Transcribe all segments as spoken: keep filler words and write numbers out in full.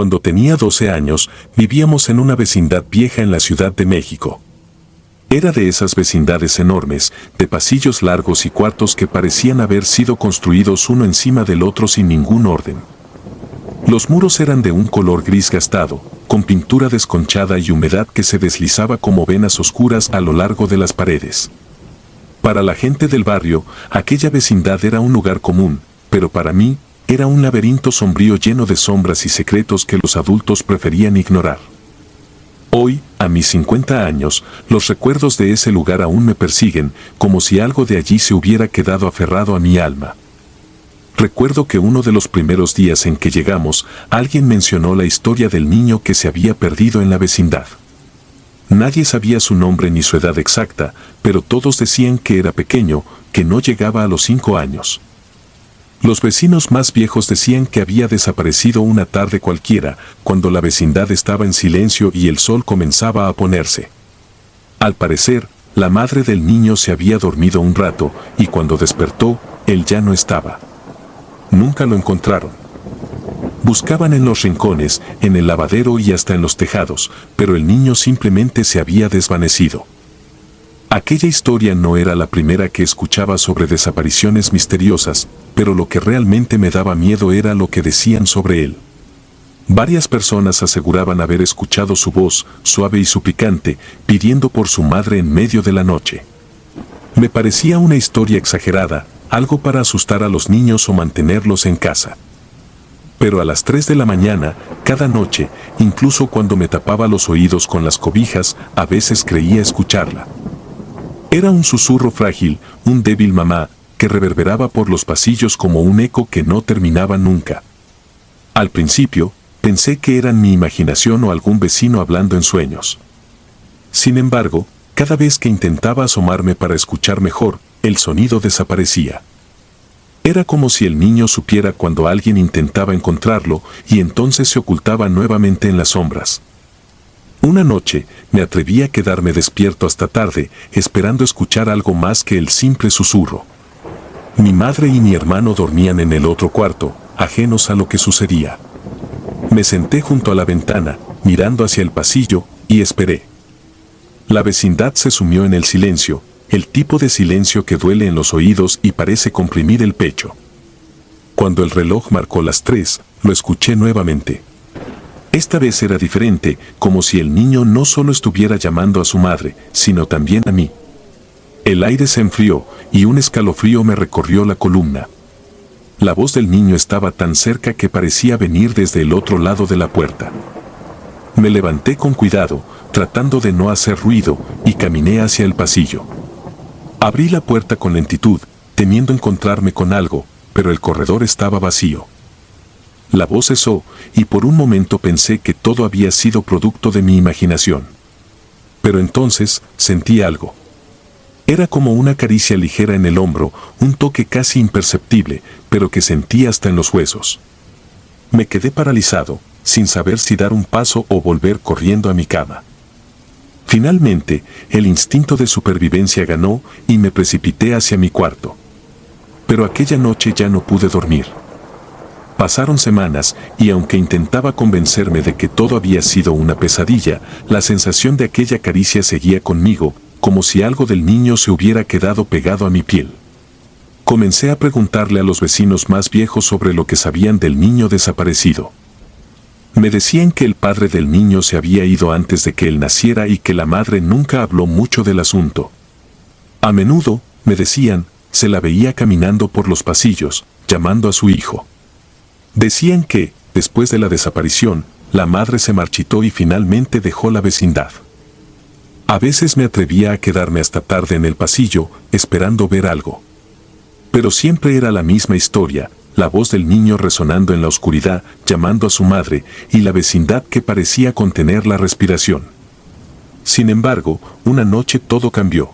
Cuando tenía doce años, vivíamos en una vecindad vieja en la Ciudad de México. Era de esas vecindades enormes, de pasillos largos y cuartos que parecían haber sido construidos uno encima del otro sin ningún orden. Los muros eran de un color gris gastado, con pintura desconchada y humedad que se deslizaba como venas oscuras a lo largo de las paredes. Para la gente del barrio, aquella vecindad era un lugar común, pero para mí, era un laberinto sombrío lleno de sombras y secretos que los adultos preferían ignorar. Hoy, a mis cincuenta años, los recuerdos de ese lugar aún me persiguen, como si algo de allí se hubiera quedado aferrado a mi alma. Recuerdo que uno de los primeros días en que llegamos, alguien mencionó la historia del niño que se había perdido en la vecindad. Nadie sabía su nombre ni su edad exacta, pero todos decían que era pequeño, que no llegaba a los cinco años. Los vecinos más viejos decían que había desaparecido una tarde cualquiera, cuando la vecindad estaba en silencio y el sol comenzaba a ponerse. Al parecer, la madre del niño se había dormido un rato, y cuando despertó, él ya no estaba. Nunca lo encontraron. Buscaban en los rincones, en el lavadero y hasta en los tejados, pero el niño simplemente se había desvanecido. Aquella historia no era la primera que escuchaba sobre desapariciones misteriosas, pero lo que realmente me daba miedo era lo que decían sobre él. Varias personas aseguraban haber escuchado su voz, suave y suplicante, pidiendo por su madre en medio de la noche. Me parecía una historia exagerada, algo para asustar a los niños o mantenerlos en casa. Pero a las tres de la mañana, cada noche, incluso cuando me tapaba los oídos con las cobijas, a veces creía escucharla. Era un susurro frágil, un débil mamá, que reverberaba por los pasillos como un eco que no terminaba nunca. Al principio, pensé que eran mi imaginación o algún vecino hablando en sueños. Sin embargo, cada vez que intentaba asomarme para escuchar mejor, el sonido desaparecía. Era como si el niño supiera cuando alguien intentaba encontrarlo y entonces se ocultaba nuevamente en las sombras. Una noche, me atreví a quedarme despierto hasta tarde, esperando escuchar algo más que el simple susurro. Mi madre y mi hermano dormían en el otro cuarto, ajenos a lo que sucedía. Me senté junto a la ventana, mirando hacia el pasillo, y esperé. La vecindad se sumió en el silencio, el tipo de silencio que duele en los oídos y parece comprimir el pecho. Cuando el reloj marcó las tres, lo escuché nuevamente. Esta vez era diferente, como si el niño no solo estuviera llamando a su madre, sino también a mí. El aire se enfrió, y un escalofrío me recorrió la columna. La voz del niño estaba tan cerca que parecía venir desde el otro lado de la puerta. Me levanté con cuidado, tratando de no hacer ruido, y caminé hacia el pasillo. Abrí la puerta con lentitud, temiendo encontrarme con algo, pero el corredor estaba vacío. La voz cesó, y por un momento pensé que todo había sido producto de mi imaginación. Pero entonces, sentí algo. Era como una caricia ligera en el hombro, un toque casi imperceptible, pero que sentí hasta en los huesos. Me quedé paralizado, sin saber si dar un paso o volver corriendo a mi cama. Finalmente, el instinto de supervivencia ganó y me precipité hacia mi cuarto. Pero aquella noche ya no pude dormir. Pasaron semanas, y aunque intentaba convencerme de que todo había sido una pesadilla, la sensación de aquella caricia seguía conmigo, como si algo del niño se hubiera quedado pegado a mi piel. Comencé a preguntarle a los vecinos más viejos sobre lo que sabían del niño desaparecido. Me decían que el padre del niño se había ido antes de que él naciera y que la madre nunca habló mucho del asunto. A menudo, me decían, se la veía caminando por los pasillos, llamando a su hijo. Decían que, después de la desaparición, la madre se marchitó y finalmente dejó la vecindad. A veces me atrevía a quedarme hasta tarde en el pasillo, esperando ver algo. Pero siempre era la misma historia, la voz del niño resonando en la oscuridad, llamando a su madre, y la vecindad que parecía contener la respiración. Sin embargo, una noche todo cambió.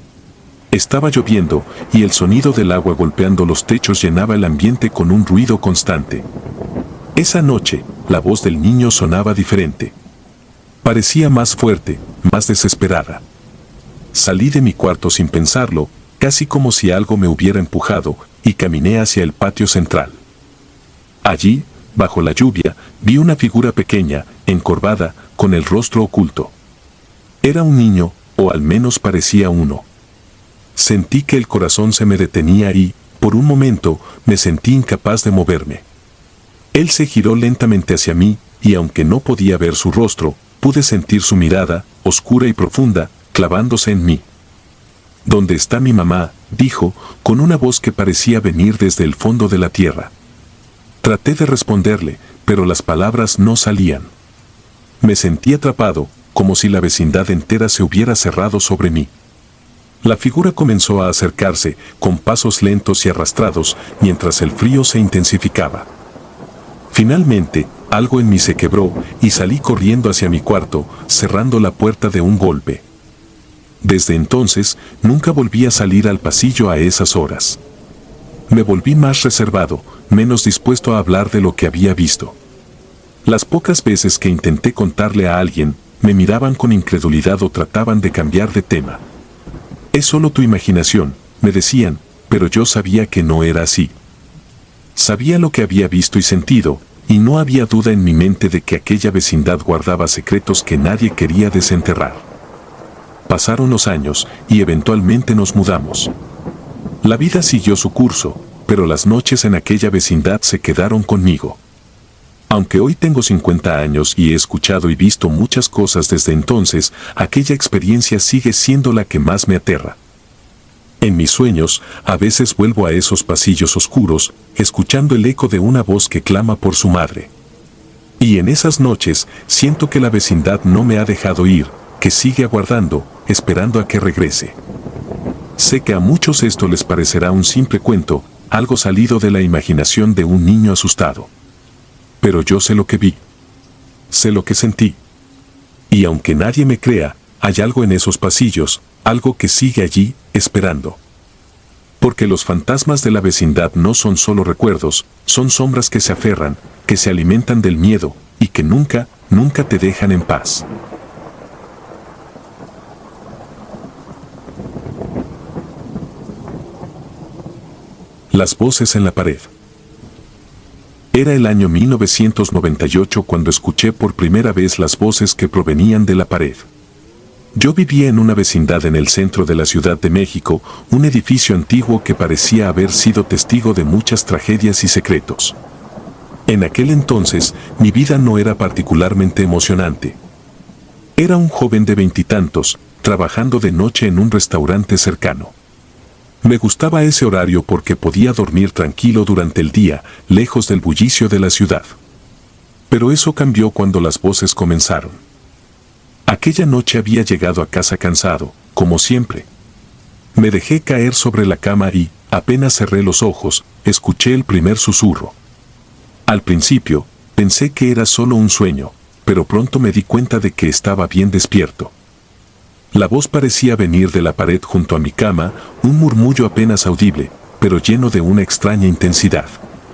Estaba lloviendo, y el sonido del agua golpeando los techos llenaba el ambiente con un ruido constante. Esa noche, la voz del niño sonaba diferente. Parecía más fuerte, más desesperada. Salí de mi cuarto sin pensarlo, casi como si algo me hubiera empujado, y caminé hacia el patio central. Allí, bajo la lluvia, vi una figura pequeña, encorvada, con el rostro oculto. Era un niño, o al menos parecía uno. Sentí que el corazón se me detenía y, por un momento, me sentí incapaz de moverme. Él se giró lentamente hacia mí, y aunque no podía ver su rostro, pude sentir su mirada, oscura y profunda, clavándose en mí. ¿Dónde está mi mamá?, dijo, con una voz que parecía venir desde el fondo de la tierra. Traté de responderle, pero las palabras no salían. Me sentí atrapado, como si la vecindad entera se hubiera cerrado sobre mí. La figura comenzó a acercarse, con pasos lentos y arrastrados, mientras el frío se intensificaba. Finalmente, algo en mí se quebró, y salí corriendo hacia mi cuarto, cerrando la puerta de un golpe. Desde entonces, nunca volví a salir al pasillo a esas horas. Me volví más reservado, menos dispuesto a hablar de lo que había visto. Las pocas veces que intenté contarle a alguien, me miraban con incredulidad o trataban de cambiar de tema. Es solo tu imaginación, me decían, pero yo sabía que no era así. Sabía lo que había visto y sentido, y no había duda en mi mente de que aquella vecindad guardaba secretos que nadie quería desenterrar. Pasaron los años, y eventualmente nos mudamos. La vida siguió su curso, pero las noches en aquella vecindad se quedaron conmigo. Aunque hoy tengo cincuenta años y he escuchado y visto muchas cosas desde entonces, aquella experiencia sigue siendo la que más me aterra. En mis sueños, a veces vuelvo a esos pasillos oscuros, escuchando el eco de una voz que clama por su madre. Y en esas noches, siento que la vecindad no me ha dejado ir, que sigue aguardando, esperando a que regrese. Sé que a muchos esto les parecerá un simple cuento, algo salido de la imaginación de un niño asustado. Pero yo sé lo que vi. Sé lo que sentí. Y aunque nadie me crea, hay algo en esos pasillos, algo que sigue allí, esperando. Porque los fantasmas de la vecindad no son solo recuerdos, son sombras que se aferran, que se alimentan del miedo, y que nunca, nunca te dejan en paz. Las voces en la pared. Era el año mil novecientos noventa y ocho cuando escuché por primera vez las voces que provenían de la pared. Yo vivía en una vecindad en el centro de la Ciudad de México, un edificio antiguo que parecía haber sido testigo de muchas tragedias y secretos. En aquel entonces, mi vida no era particularmente emocionante. Era un joven de veintitantos, trabajando de noche en un restaurante cercano. Me gustaba ese horario porque podía dormir tranquilo durante el día, lejos del bullicio de la ciudad. Pero eso cambió cuando las voces comenzaron. Aquella noche había llegado a casa cansado, como siempre. Me dejé caer sobre la cama y, apenas cerré los ojos, escuché el primer susurro. Al principio, pensé que era solo un sueño, pero pronto me di cuenta de que estaba bien despierto. La voz parecía venir de la pared junto a mi cama, un murmullo apenas audible, pero lleno de una extraña intensidad.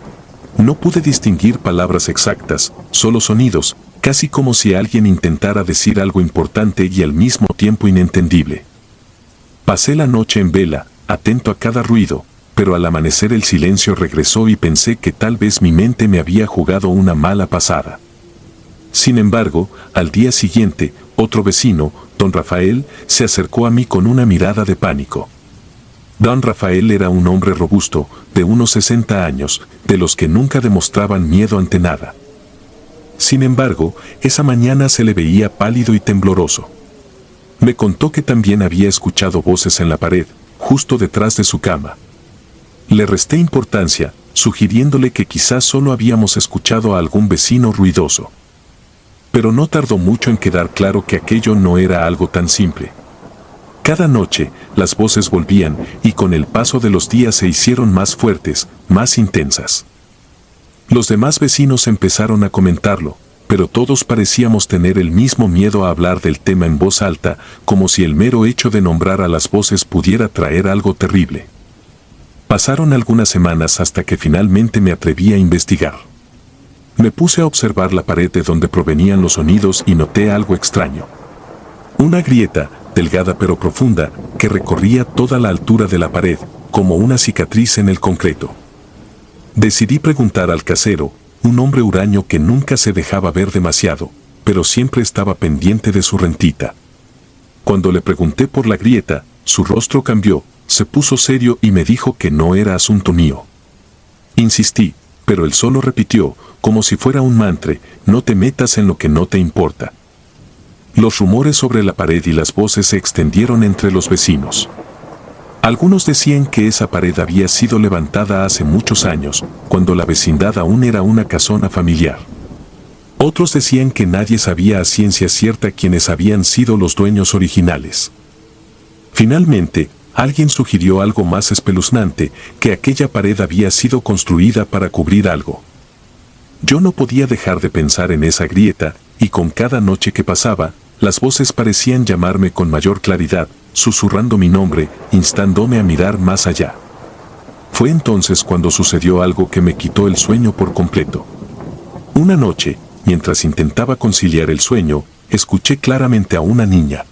No pude distinguir palabras exactas, solo sonidos, casi como si alguien intentara decir algo importante y al mismo tiempo inentendible. Pasé la noche en vela, atento a cada ruido, pero al amanecer el silencio regresó y pensé que tal vez mi mente me había jugado una mala pasada. Sin embargo, al día siguiente, otro vecino, don Rafael, se acercó a mí con una mirada de pánico. Don Rafael era un hombre robusto, de unos sesenta años, de los que nunca demostraban miedo ante nada. Sin embargo, esa mañana se le veía pálido y tembloroso. Me contó que también había escuchado voces en la pared, justo detrás de su cama. Le resté importancia, sugiriéndole que quizás solo habíamos escuchado a algún vecino ruidoso. Pero no tardó mucho en quedar claro que aquello no era algo tan simple. Cada noche, las voces volvían, y con el paso de los días se hicieron más fuertes, más intensas. Los demás vecinos empezaron a comentarlo, pero todos parecíamos tener el mismo miedo a hablar del tema en voz alta, como si el mero hecho de nombrar a las voces pudiera traer algo terrible. Pasaron algunas semanas hasta que finalmente me atreví a investigar. Me puse a observar la pared de donde provenían los sonidos y noté algo extraño. Una grieta, delgada pero profunda, que recorría toda la altura de la pared, como una cicatriz en el concreto. Decidí preguntar al casero, un hombre huraño que nunca se dejaba ver demasiado, pero siempre estaba pendiente de su rentita. Cuando le pregunté por la grieta, su rostro cambió, se puso serio y me dijo que no era asunto mío. Insistí, pero él solo repitió, como si fuera un mantra: no te metas en lo que no te importa. Los rumores sobre la pared y las voces se extendieron entre los vecinos. Algunos decían que esa pared había sido levantada hace muchos años, cuando la vecindad aún era una casona familiar. Otros decían que nadie sabía a ciencia cierta quiénes habían sido los dueños originales. Finalmente, alguien sugirió algo más espeluznante, que aquella pared había sido construida para cubrir algo. Yo no podía dejar de pensar en esa grieta, y con cada noche que pasaba, las voces parecían llamarme con mayor claridad, susurrando mi nombre, instándome a mirar más allá. Fue entonces cuando sucedió algo que me quitó el sueño por completo. Una noche, mientras intentaba conciliar el sueño, escuché claramente a una niña.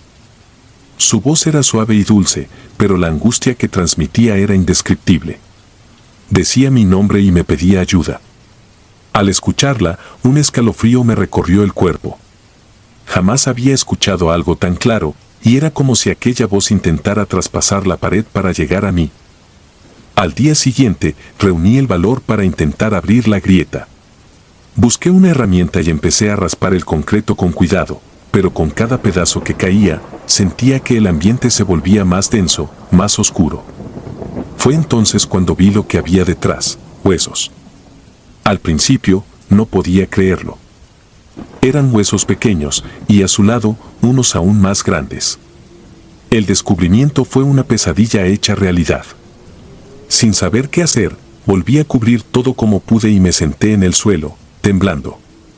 Su voz era suave y dulce, pero la angustia que transmitía era indescriptible. Decía mi nombre y me pedía ayuda. Al escucharla, un escalofrío me recorrió el cuerpo. Jamás había escuchado algo tan claro, y era como si aquella voz intentara traspasar la pared para llegar a mí. Al día siguiente, reuní el valor para intentar abrir la grieta. Busqué una herramienta y empecé a raspar el concreto con cuidado, pero con cada pedazo que caía, sentía que el ambiente se volvía más denso, más oscuro. Fue entonces cuando vi lo que había detrás: huesos. Al principio, no podía creerlo. Eran huesos pequeños, y a su lado, unos aún más grandes. El descubrimiento fue una pesadilla hecha realidad. Sin saber qué hacer, volví a cubrir todo como pude y me senté en el suelo, temblando.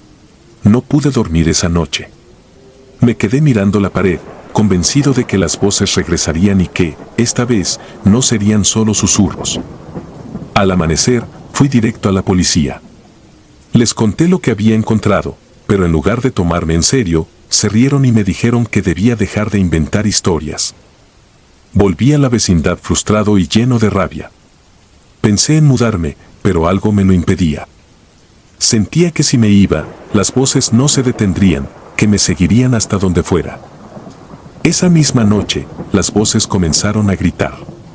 No pude dormir esa noche. Me quedé mirando la pared, convencido de que las voces regresarían y que, esta vez, no serían solo susurros. Al amanecer, fui directo a la policía. Les conté lo que había encontrado, pero en lugar de tomarme en serio, se rieron y me dijeron que debía dejar de inventar historias. Volví a la vecindad frustrado y lleno de rabia. Pensé en mudarme, pero algo me lo impedía. Sentía que si me iba, las voces no se detendrían, que me seguirían hasta donde fuera. Esa misma noche, las voces comenzaron a gritar.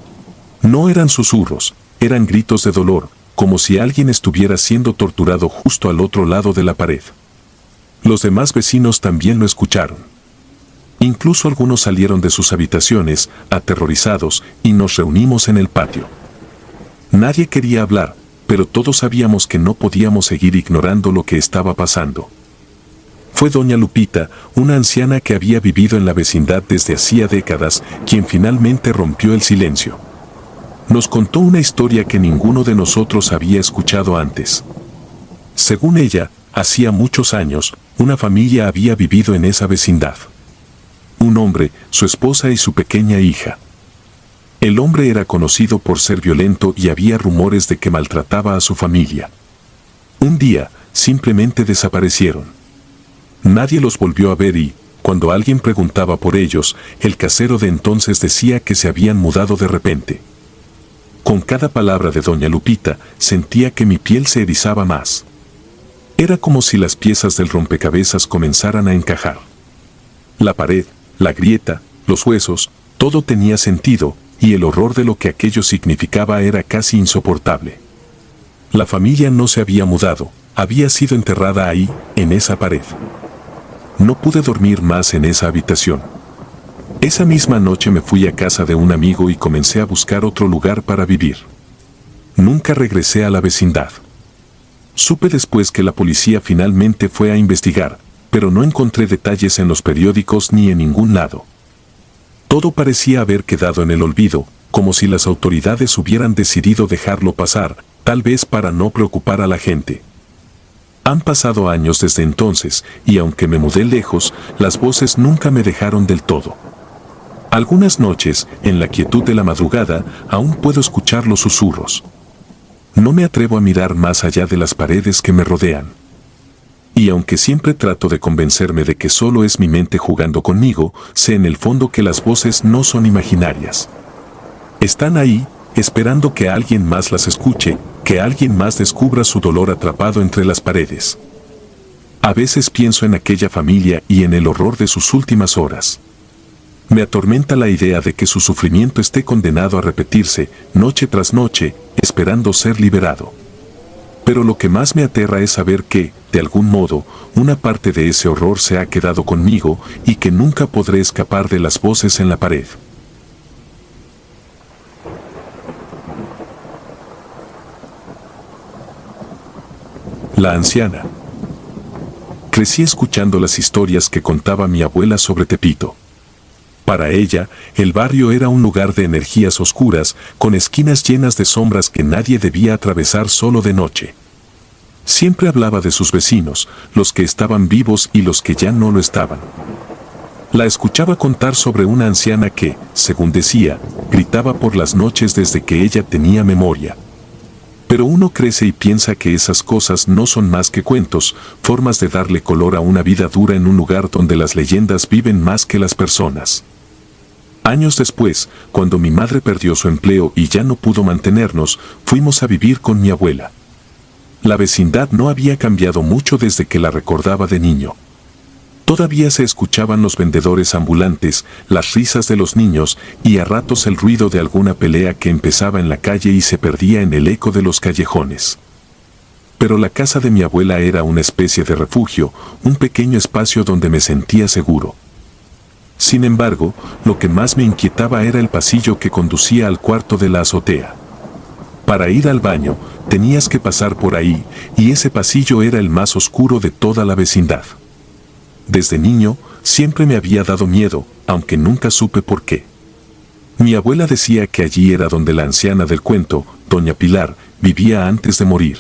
No eran susurros, eran gritos de dolor, como si alguien estuviera siendo torturado justo al otro lado de la pared. Los demás vecinos también lo escucharon. Incluso algunos salieron de sus habitaciones, aterrorizados, y nos reunimos en el patio. Nadie quería hablar, pero todos sabíamos que no podíamos seguir ignorando lo que estaba pasando. Fue doña Lupita, una anciana que había vivido en la vecindad desde hacía décadas, quien finalmente rompió el silencio. Nos contó una historia que ninguno de nosotros había escuchado antes. Según ella, hacía muchos años, una familia había vivido en esa vecindad. Un hombre, su esposa y su pequeña hija. El hombre era conocido por ser violento y había rumores de que maltrataba a su familia. Un día, simplemente desaparecieron. Nadie los volvió a ver y, cuando alguien preguntaba por ellos, el casero de entonces decía que se habían mudado de repente. Con cada palabra de doña Lupita, sentía que mi piel se erizaba más. Era como si las piezas del rompecabezas comenzaran a encajar. La pared, la grieta, los huesos, todo tenía sentido, y el horror de lo que aquello significaba era casi insoportable. La familia no se había mudado, había sido enterrada ahí, en esa pared. No pude dormir más en esa habitación. Esa misma noche me fui a casa de un amigo y comencé a buscar otro lugar para vivir. Nunca regresé a la vecindad. Supe después que la policía finalmente fue a investigar, pero no encontré detalles en los periódicos ni en ningún lado. Todo parecía haber quedado en el olvido, como si las autoridades hubieran decidido dejarlo pasar, tal vez para no preocupar a la gente. Han pasado años desde entonces, y aunque me mudé lejos, las voces nunca me dejaron del todo. Algunas noches, en la quietud de la madrugada, aún puedo escuchar los susurros. No me atrevo a mirar más allá de las paredes que me rodean. Y aunque siempre trato de convencerme de que solo es mi mente jugando conmigo, sé en el fondo que las voces no son imaginarias. Están ahí, esperando que alguien más las escuche, que alguien más descubra su dolor atrapado entre las paredes. A veces pienso en aquella familia y en el horror de sus últimas horas. Me atormenta la idea de que su sufrimiento esté condenado a repetirse, noche tras noche, esperando ser liberado. Pero lo que más me aterra es saber que, de algún modo, una parte de ese horror se ha quedado conmigo y que nunca podré escapar de las voces en la pared. La anciana. Crecí escuchando las historias que contaba mi abuela sobre Tepito. Para ella, el barrio era un lugar de energías oscuras, con esquinas llenas de sombras que nadie debía atravesar solo de noche. Siempre hablaba de sus vecinos, los que estaban vivos y los que ya no lo estaban. La escuchaba contar sobre una anciana que, según decía, gritaba por las noches desde que ella tenía memoria. Pero uno crece y piensa que esas cosas no son más que cuentos, formas de darle color a una vida dura en un lugar donde las leyendas viven más que las personas. Años después, cuando mi madre perdió su empleo y ya no pudo mantenernos, fuimos a vivir con mi abuela. La vecindad no había cambiado mucho desde que la recordaba de niño. Todavía se escuchaban los vendedores ambulantes, las risas de los niños y a ratos el ruido de alguna pelea que empezaba en la calle y se perdía en el eco de los callejones. Pero la casa de mi abuela era una especie de refugio, un pequeño espacio donde me sentía seguro. Sin embargo, lo que más me inquietaba era el pasillo que conducía al cuarto de la azotea. Para ir al baño, tenías que pasar por ahí, y ese pasillo era el más oscuro de toda la vecindad. Desde niño, siempre me había dado miedo, aunque nunca supe por qué. Mi abuela decía que allí era donde la anciana del cuento, doña Pilar, vivía antes de morir.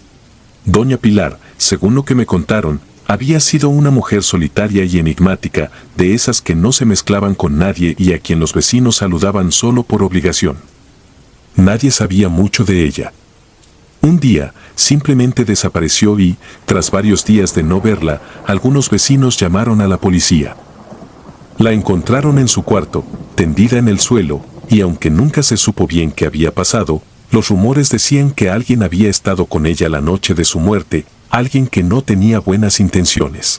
Doña Pilar, según lo que me contaron, había sido una mujer solitaria y enigmática, de esas que no se mezclaban con nadie y a quien los vecinos saludaban solo por obligación. Nadie sabía mucho de ella. Un día, simplemente desapareció y, tras varios días de no verla, algunos vecinos llamaron a la policía. La encontraron en su cuarto, tendida en el suelo, y aunque nunca se supo bien qué había pasado, los rumores decían que alguien había estado con ella la noche de su muerte, alguien que no tenía buenas intenciones.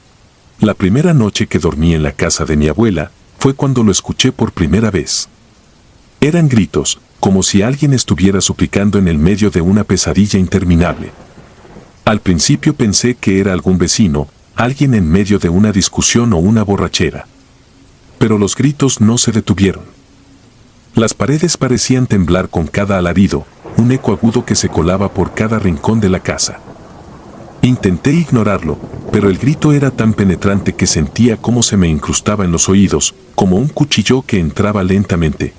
La primera noche que dormí en la casa de mi abuela, fue cuando lo escuché por primera vez. Eran gritos, como si alguien estuviera suplicando en el medio de una pesadilla interminable. Al principio pensé que era algún vecino, alguien en medio de una discusión o una borrachera. Pero los gritos no se detuvieron. Las paredes parecían temblar con cada alarido, un eco agudo que se colaba por cada rincón de la casa. Intenté ignorarlo, pero el grito era tan penetrante que sentía cómo se me incrustaba en los oídos, como un cuchillo que entraba lentamente.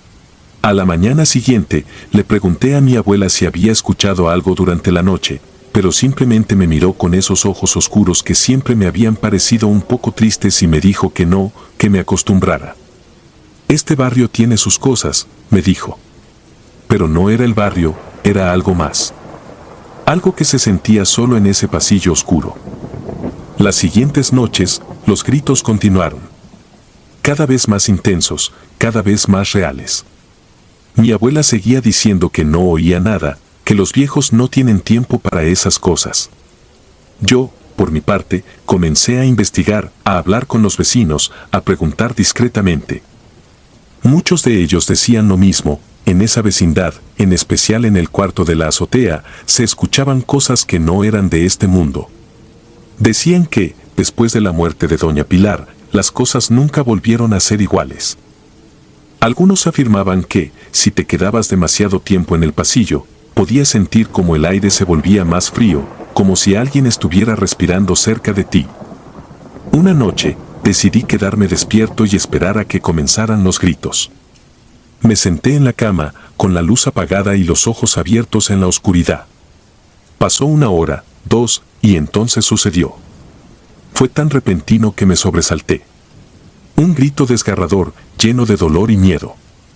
A la mañana siguiente, le pregunté a mi abuela si había escuchado algo durante la noche, pero simplemente me miró con esos ojos oscuros que siempre me habían parecido un poco tristes y me dijo que no, que me acostumbrara. Este barrio tiene sus cosas, me dijo. Pero no era el barrio, era algo más. Algo que se sentía solo en ese pasillo oscuro. Las siguientes noches, los gritos continuaron. Cada vez más intensos, cada vez más reales. Mi abuela seguía diciendo que no oía nada, que los viejos no tienen tiempo para esas cosas. Yo, por mi parte, comencé a investigar, a hablar con los vecinos, a preguntar discretamente. Muchos de ellos decían lo mismo, en esa vecindad, en especial en el cuarto de la azotea, se escuchaban cosas que no eran de este mundo. Decían que, después de la muerte de doña Pilar, las cosas nunca volvieron a ser iguales. Algunos afirmaban que, si te quedabas demasiado tiempo en el pasillo, podías sentir como el aire se volvía más frío, como si alguien estuviera respirando cerca de ti. Una noche, decidí quedarme despierto y esperar a que comenzaran los gritos. Me senté en la cama, con la luz apagada y los ojos abiertos en la oscuridad. Pasó una hora, dos, y entonces sucedió. Fue tan repentino que me sobresalté. Un grito desgarrador, lleno de dolor y miedo.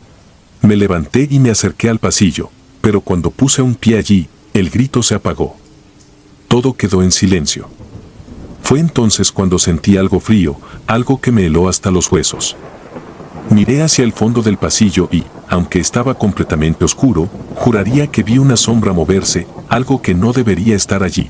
Me levanté y me acerqué al pasillo, pero cuando puse un pie allí, el grito se apagó. Todo quedó en silencio. Fue entonces cuando sentí algo frío, algo que me heló hasta los huesos. Miré hacia el fondo del pasillo y, aunque estaba completamente oscuro, juraría que vi una sombra moverse, algo que no debería estar allí.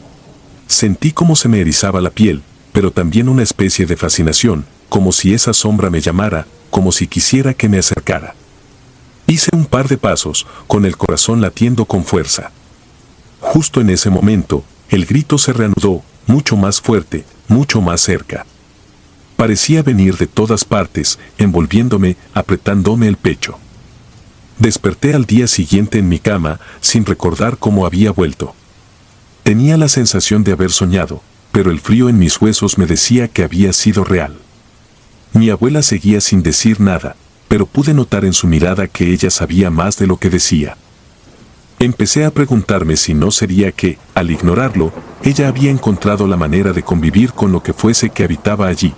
Sentí como se me erizaba la piel, pero también una especie de fascinación, como si esa sombra me llamara, como si quisiera que me acercara. Hice un par de pasos, con el corazón latiendo con fuerza. Justo en ese momento, el grito se reanudó, mucho más fuerte, mucho más cerca. Parecía venir de todas partes, envolviéndome, apretándome el pecho. Desperté al día siguiente en mi cama, sin recordar cómo había vuelto. Tenía la sensación de haber soñado, pero el frío en mis huesos me decía que había sido real. Mi abuela seguía sin decir nada, pero pude notar en su mirada que ella sabía más de lo que decía. Empecé a preguntarme si no sería que, al ignorarlo, ella había encontrado la manera de convivir con lo que fuese que habitaba allí.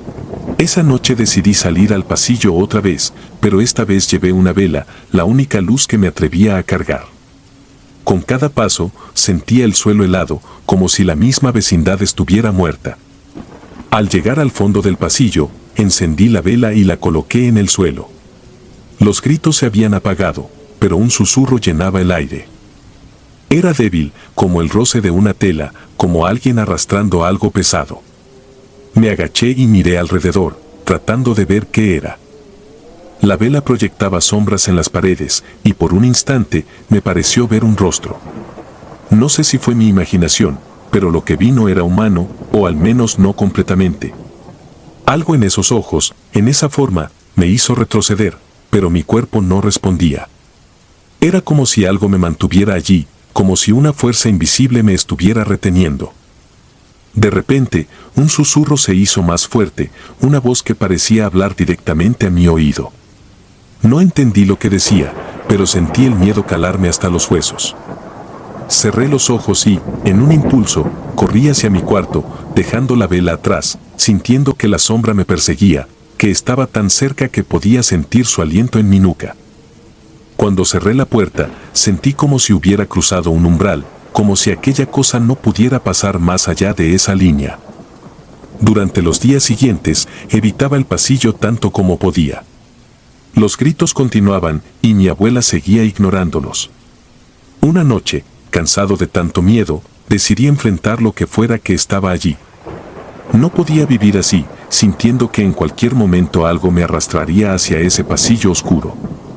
Esa noche decidí salir al pasillo otra vez, pero esta vez llevé una vela, la única luz que me atrevía a cargar. Con cada paso, sentía el suelo helado, como si la misma vecindad estuviera muerta. Al llegar al fondo del pasillo, encendí la vela y la coloqué en el suelo. Los gritos se habían apagado, pero un susurro llenaba el aire. Era débil, como el roce de una tela, como alguien arrastrando algo pesado. Me agaché y miré alrededor, tratando de ver qué era. La vela proyectaba sombras en las paredes, y por un instante me pareció ver un rostro. No sé si fue mi imaginación, pero lo que vi no era humano, o al menos no completamente. Algo en esos ojos, en esa forma, me hizo retroceder, pero mi cuerpo no respondía. Era como si algo me mantuviera allí, como si una fuerza invisible me estuviera reteniendo. De repente, un susurro se hizo más fuerte, una voz que parecía hablar directamente a mi oído. No entendí lo que decía, pero sentí el miedo calarme hasta los huesos. Cerré los ojos y, en un impulso, corrí hacia mi cuarto, dejando la vela atrás, sintiendo que la sombra me perseguía, que estaba tan cerca que podía sentir su aliento en mi nuca. Cuando cerré la puerta, sentí como si hubiera cruzado un umbral, como si aquella cosa no pudiera pasar más allá de esa línea. Durante los días siguientes, evitaba el pasillo tanto como podía. Los gritos continuaban, y mi abuela seguía ignorándolos. Una noche, cansado de tanto miedo, decidí enfrentar lo que fuera que estaba allí. No podía vivir así, sintiendo que en cualquier momento algo me arrastraría hacia ese pasillo oscuro.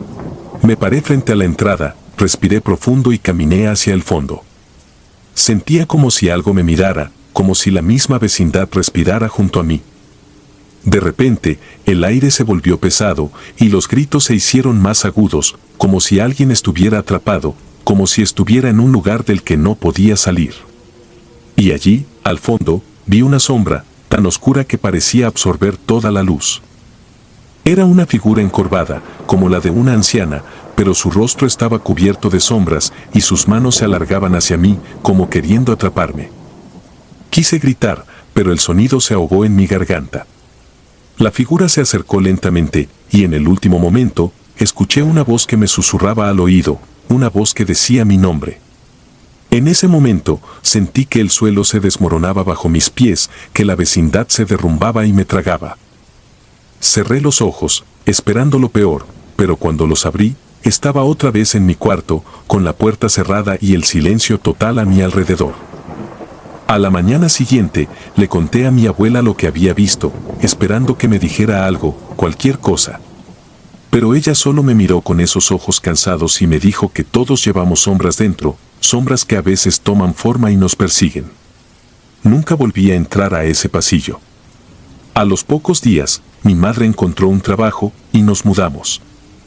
Me paré frente a la entrada, respiré profundo y caminé hacia el fondo. Sentía como si algo me mirara, como si la misma vecindad respirara junto a mí. De repente, el aire se volvió pesado, y los gritos se hicieron más agudos, como si alguien estuviera atrapado, como si estuviera en un lugar del que no podía salir. Y allí, al fondo, vi una sombra, tan oscura que parecía absorber toda la luz. Era una figura encorvada, como la de una anciana, pero su rostro estaba cubierto de sombras, y sus manos se alargaban hacia mí, como queriendo atraparme. Quise gritar, pero el sonido se ahogó en mi garganta. La figura se acercó lentamente, y en el último momento, escuché una voz que me susurraba al oído, una voz que decía mi nombre. En ese momento, sentí que el suelo se desmoronaba bajo mis pies, que la vecindad se derrumbaba y me tragaba. Cerré los ojos, esperando lo peor, pero cuando los abrí, estaba otra vez en mi cuarto, con la puerta cerrada y el silencio total a mi alrededor. A la mañana siguiente, le conté a mi abuela lo que había visto, esperando que me dijera algo, cualquier cosa. Pero ella solo me miró con esos ojos cansados y me dijo que todos llevamos sombras dentro, sombras que a veces toman forma y nos persiguen. Nunca volví a entrar a ese pasillo. A los pocos días, mi madre encontró un trabajo, y nos mudamos.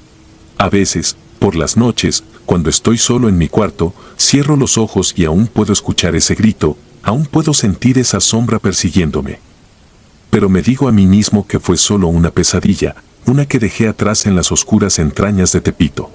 A veces, por las noches, cuando estoy solo en mi cuarto, cierro los ojos y aún puedo escuchar ese grito, aún puedo sentir esa sombra persiguiéndome. Pero me digo a mí mismo que fue solo una pesadilla, una que dejé atrás en las oscuras entrañas de Tepito.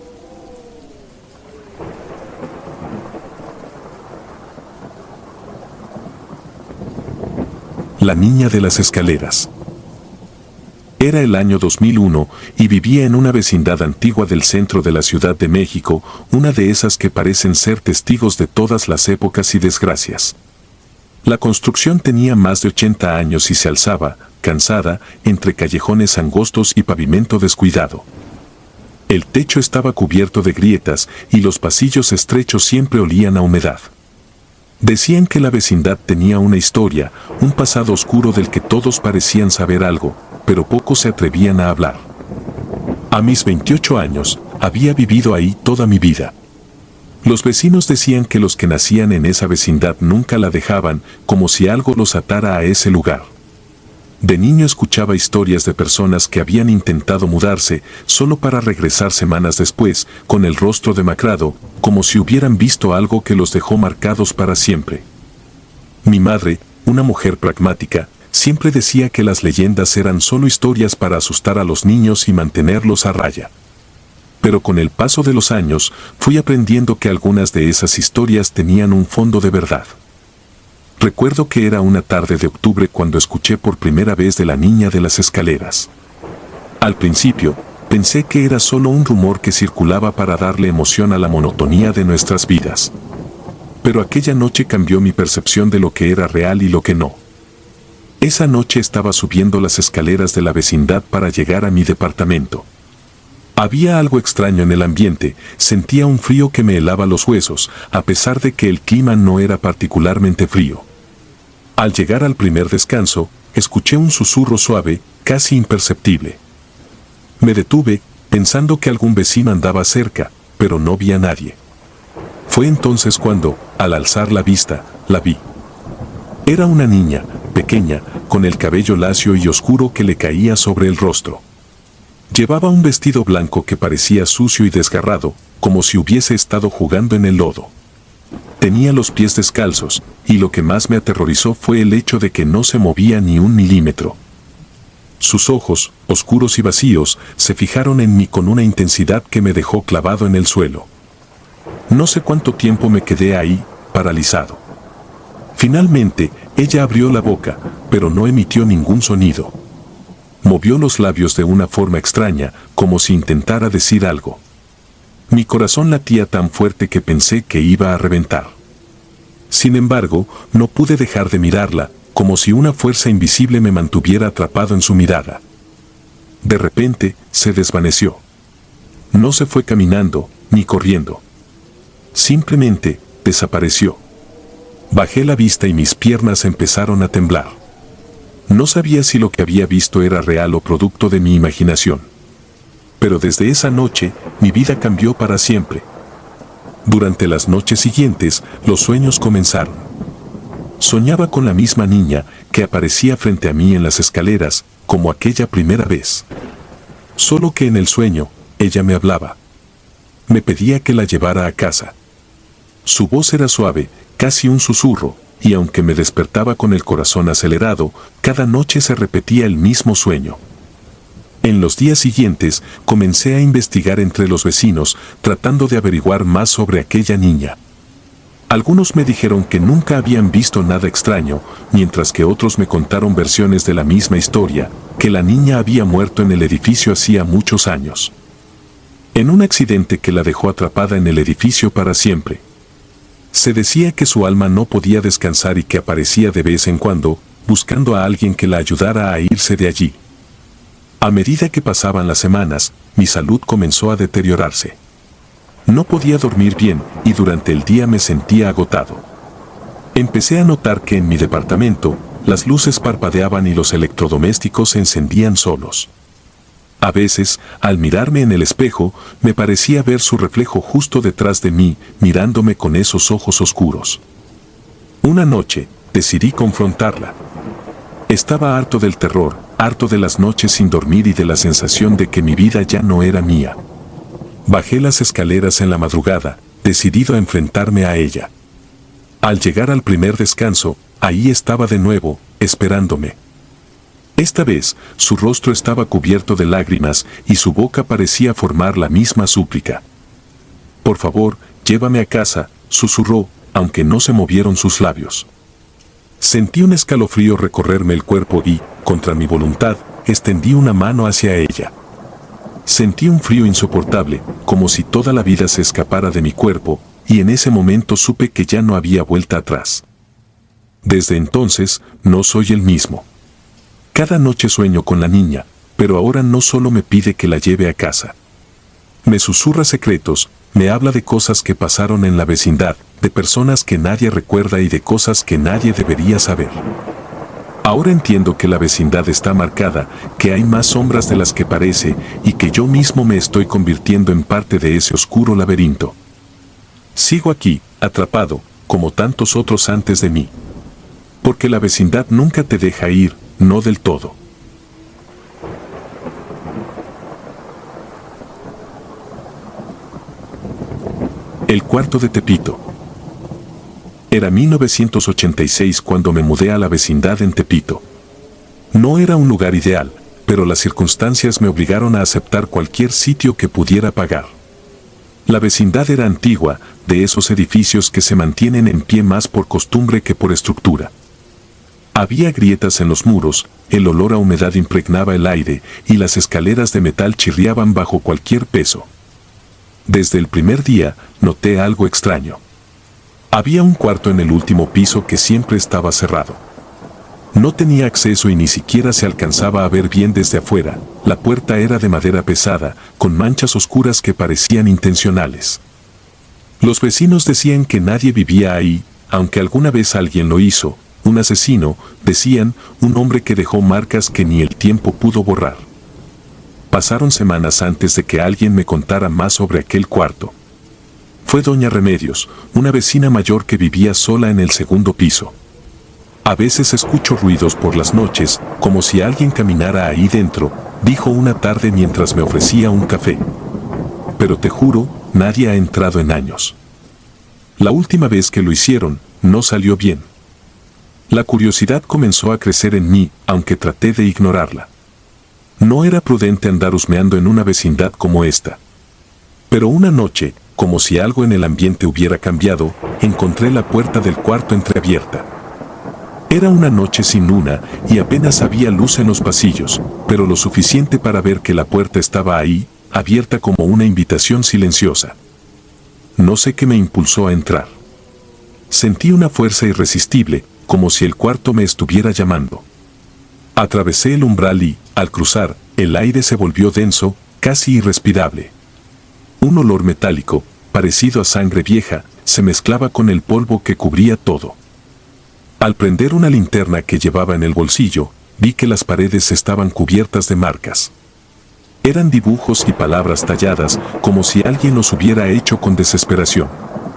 La niña de las escaleras. Era el año dos mil uno y vivía en una vecindad antigua del centro de la Ciudad de México, una de esas que parecen ser testigos de todas las épocas y desgracias. La construcción tenía más de ochenta años y se alzaba, cansada, entre callejones angostos y pavimento descuidado. El techo estaba cubierto de grietas y los pasillos estrechos siempre olían a humedad. Decían que la vecindad tenía una historia, un pasado oscuro del que todos parecían saber algo, pero pocos se atrevían a hablar. A mis veintiocho años, había vivido ahí toda mi vida. Los vecinos decían que los que nacían en esa vecindad nunca la dejaban, como si algo los atara a ese lugar. De niño escuchaba historias de personas que habían intentado mudarse solo para regresar semanas después, con el rostro demacrado, como si hubieran visto algo que los dejó marcados para siempre. Mi madre, una mujer pragmática, siempre decía que las leyendas eran solo historias para asustar a los niños y mantenerlos a raya. Pero con el paso de los años, fui aprendiendo que algunas de esas historias tenían un fondo de verdad. Recuerdo que era una tarde de octubre cuando escuché por primera vez de la niña de las escaleras. Al principio, pensé que era solo un rumor que circulaba para darle emoción a la monotonía de nuestras vidas. Pero aquella noche cambió mi percepción de lo que era real y lo que no. Esa noche estaba subiendo las escaleras de la vecindad para llegar a mi departamento. Había algo extraño en el ambiente, sentía un frío que me helaba los huesos, a pesar de que el clima no era particularmente frío. Al llegar al primer descanso, escuché un susurro suave, casi imperceptible. Me detuve, pensando que algún vecino andaba cerca, pero no vi a nadie. Fue entonces cuando, al alzar la vista, la vi. Era una niña, pequeña, con el cabello lacio y oscuro que le caía sobre el rostro. Llevaba un vestido blanco que parecía sucio y desgarrado, como si hubiese estado jugando en el lodo. Tenía los pies descalzos, y lo que más me aterrorizó fue el hecho de que no se movía ni un milímetro. Sus ojos, oscuros y vacíos, se fijaron en mí con una intensidad que me dejó clavado en el suelo. No sé cuánto tiempo me quedé ahí, paralizado. Finalmente, ella abrió la boca, pero no emitió ningún sonido. Movió los labios de una forma extraña, como si intentara decir algo. Mi corazón latía tan fuerte que pensé que iba a reventar. Sin embargo, no pude dejar de mirarla, como si una fuerza invisible me mantuviera atrapado en su mirada. De repente, se desvaneció. No se fue caminando, ni corriendo. Simplemente, desapareció. Bajé la vista y mis piernas empezaron a temblar. No sabía si lo que había visto era real o producto de mi imaginación. Pero desde esa noche, mi vida cambió para siempre. Durante las noches siguientes, los sueños comenzaron. Soñaba con la misma niña que aparecía frente a mí en las escaleras, como aquella primera vez. Solo que en el sueño, ella me hablaba. Me pedía que la llevara a casa. Su voz era suave, casi un susurro, y aunque me despertaba con el corazón acelerado, cada noche se repetía el mismo sueño. En los días siguientes, comencé a investigar entre los vecinos, tratando de averiguar más sobre aquella niña. Algunos me dijeron que nunca habían visto nada extraño, mientras que otros me contaron versiones de la misma historia, que la niña había muerto en el edificio hacía muchos años. En un accidente que la dejó atrapada en el edificio para siempre. Se decía que su alma no podía descansar y que aparecía de vez en cuando, buscando a alguien que la ayudara a irse de allí. A medida que pasaban las semanas, mi salud comenzó a deteriorarse. No podía dormir bien y durante el día me sentía agotado. Empecé a notar que en mi departamento, las luces parpadeaban y los electrodomésticos se encendían solos. A veces, al mirarme en el espejo, me parecía ver su reflejo justo detrás de mí, mirándome con esos ojos oscuros. Una noche, decidí confrontarla. Estaba harto del terror, harto de las noches sin dormir y de la sensación de que mi vida ya no era mía. Bajé las escaleras en la madrugada, decidido a enfrentarme a ella. Al llegar al primer descanso, ahí estaba de nuevo, esperándome. Esta vez, su rostro estaba cubierto de lágrimas y su boca parecía formar la misma súplica. «Por favor, llévame a casa», susurró, aunque no se movieron sus labios. Sentí un escalofrío recorrerme el cuerpo y, contra mi voluntad, extendí una mano hacia ella. Sentí un frío insoportable, como si toda la vida se escapara de mi cuerpo, y en ese momento supe que ya no había vuelta atrás. Desde entonces, no soy el mismo. Cada noche sueño con la niña, pero ahora no solo me pide que la lleve a casa. Me susurra secretos, me habla de cosas que pasaron en la vecindad, de personas que nadie recuerda y de cosas que nadie debería saber. Ahora entiendo que la vecindad está marcada, que hay más sombras de las que parece y que yo mismo me estoy convirtiendo en parte de ese oscuro laberinto. Sigo aquí, atrapado, como tantos otros antes de mí. Porque la vecindad nunca te deja ir, no del todo. El cuarto de Tepito. Era mil novecientos ochenta y seis cuando me mudé a la vecindad en Tepito. No era un lugar ideal, pero las circunstancias me obligaron a aceptar cualquier sitio que pudiera pagar. La vecindad era antigua, de esos edificios que se mantienen en pie más por costumbre que por estructura. Había grietas en los muros, el olor a humedad impregnaba el aire y las escaleras de metal chirriaban bajo cualquier peso. Desde el primer día, noté algo extraño. Había un cuarto en el último piso que siempre estaba cerrado. No tenía acceso y ni siquiera se alcanzaba a ver bien desde afuera. La puerta era de madera pesada, con manchas oscuras que parecían intencionales. Los vecinos decían que nadie vivía ahí, aunque alguna vez alguien lo hizo. Un asesino, decían, un hombre que dejó marcas que ni el tiempo pudo borrar. Pasaron semanas antes de que alguien me contara más sobre aquel cuarto. Fue doña Remedios, una vecina mayor que vivía sola en el segundo piso. A veces escucho ruidos por las noches, como si alguien caminara ahí dentro, dijo una tarde mientras me ofrecía un café. Pero te juro, nadie ha entrado en años. La última vez que lo hicieron, no salió bien. La curiosidad comenzó a crecer en mí, aunque traté de ignorarla. No era prudente andar husmeando en una vecindad como esta. Pero una noche, como si algo en el ambiente hubiera cambiado, encontré la puerta del cuarto entreabierta. Era una noche sin luna y apenas había luz en los pasillos, pero lo suficiente para ver que la puerta estaba ahí, abierta como una invitación silenciosa. No sé qué me impulsó a entrar. Sentí una fuerza irresistible, como si el cuarto me estuviera llamando. Atravesé el umbral y, al cruzar, el aire se volvió denso, casi irrespirable. Un olor metálico, parecido a sangre vieja, se mezclaba con el polvo que cubría todo. Al prender una linterna que llevaba en el bolsillo, vi que las paredes estaban cubiertas de marcas. Eran dibujos y palabras talladas, como si alguien los hubiera hecho con desesperación.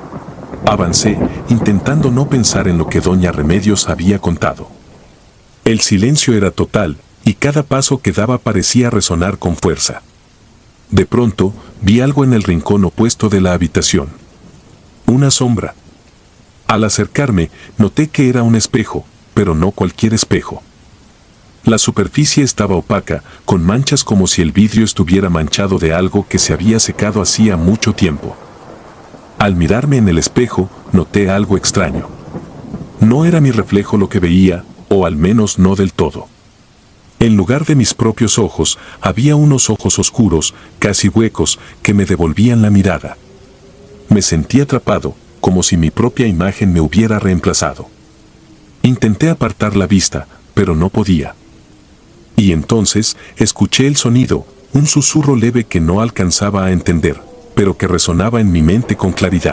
Avancé, intentando no pensar en lo que doña Remedios había contado. El silencio era total, y cada paso que daba parecía resonar con fuerza. De pronto, vi algo en el rincón opuesto de la habitación. Una sombra. Al acercarme, noté que era un espejo, pero no cualquier espejo. La superficie estaba opaca, con manchas como si el vidrio estuviera manchado de algo que se había secado hacía mucho tiempo. Al mirarme en el espejo, noté algo extraño. No era mi reflejo lo que veía, o al menos no del todo. En lugar de mis propios ojos, había unos ojos oscuros, casi huecos, que me devolvían la mirada. Me sentí atrapado, como si mi propia imagen me hubiera reemplazado. Intenté apartar la vista, pero no podía. Y entonces, escuché el sonido, un susurro leve que no alcanzaba a entender, pero que resonaba en mi mente con claridad.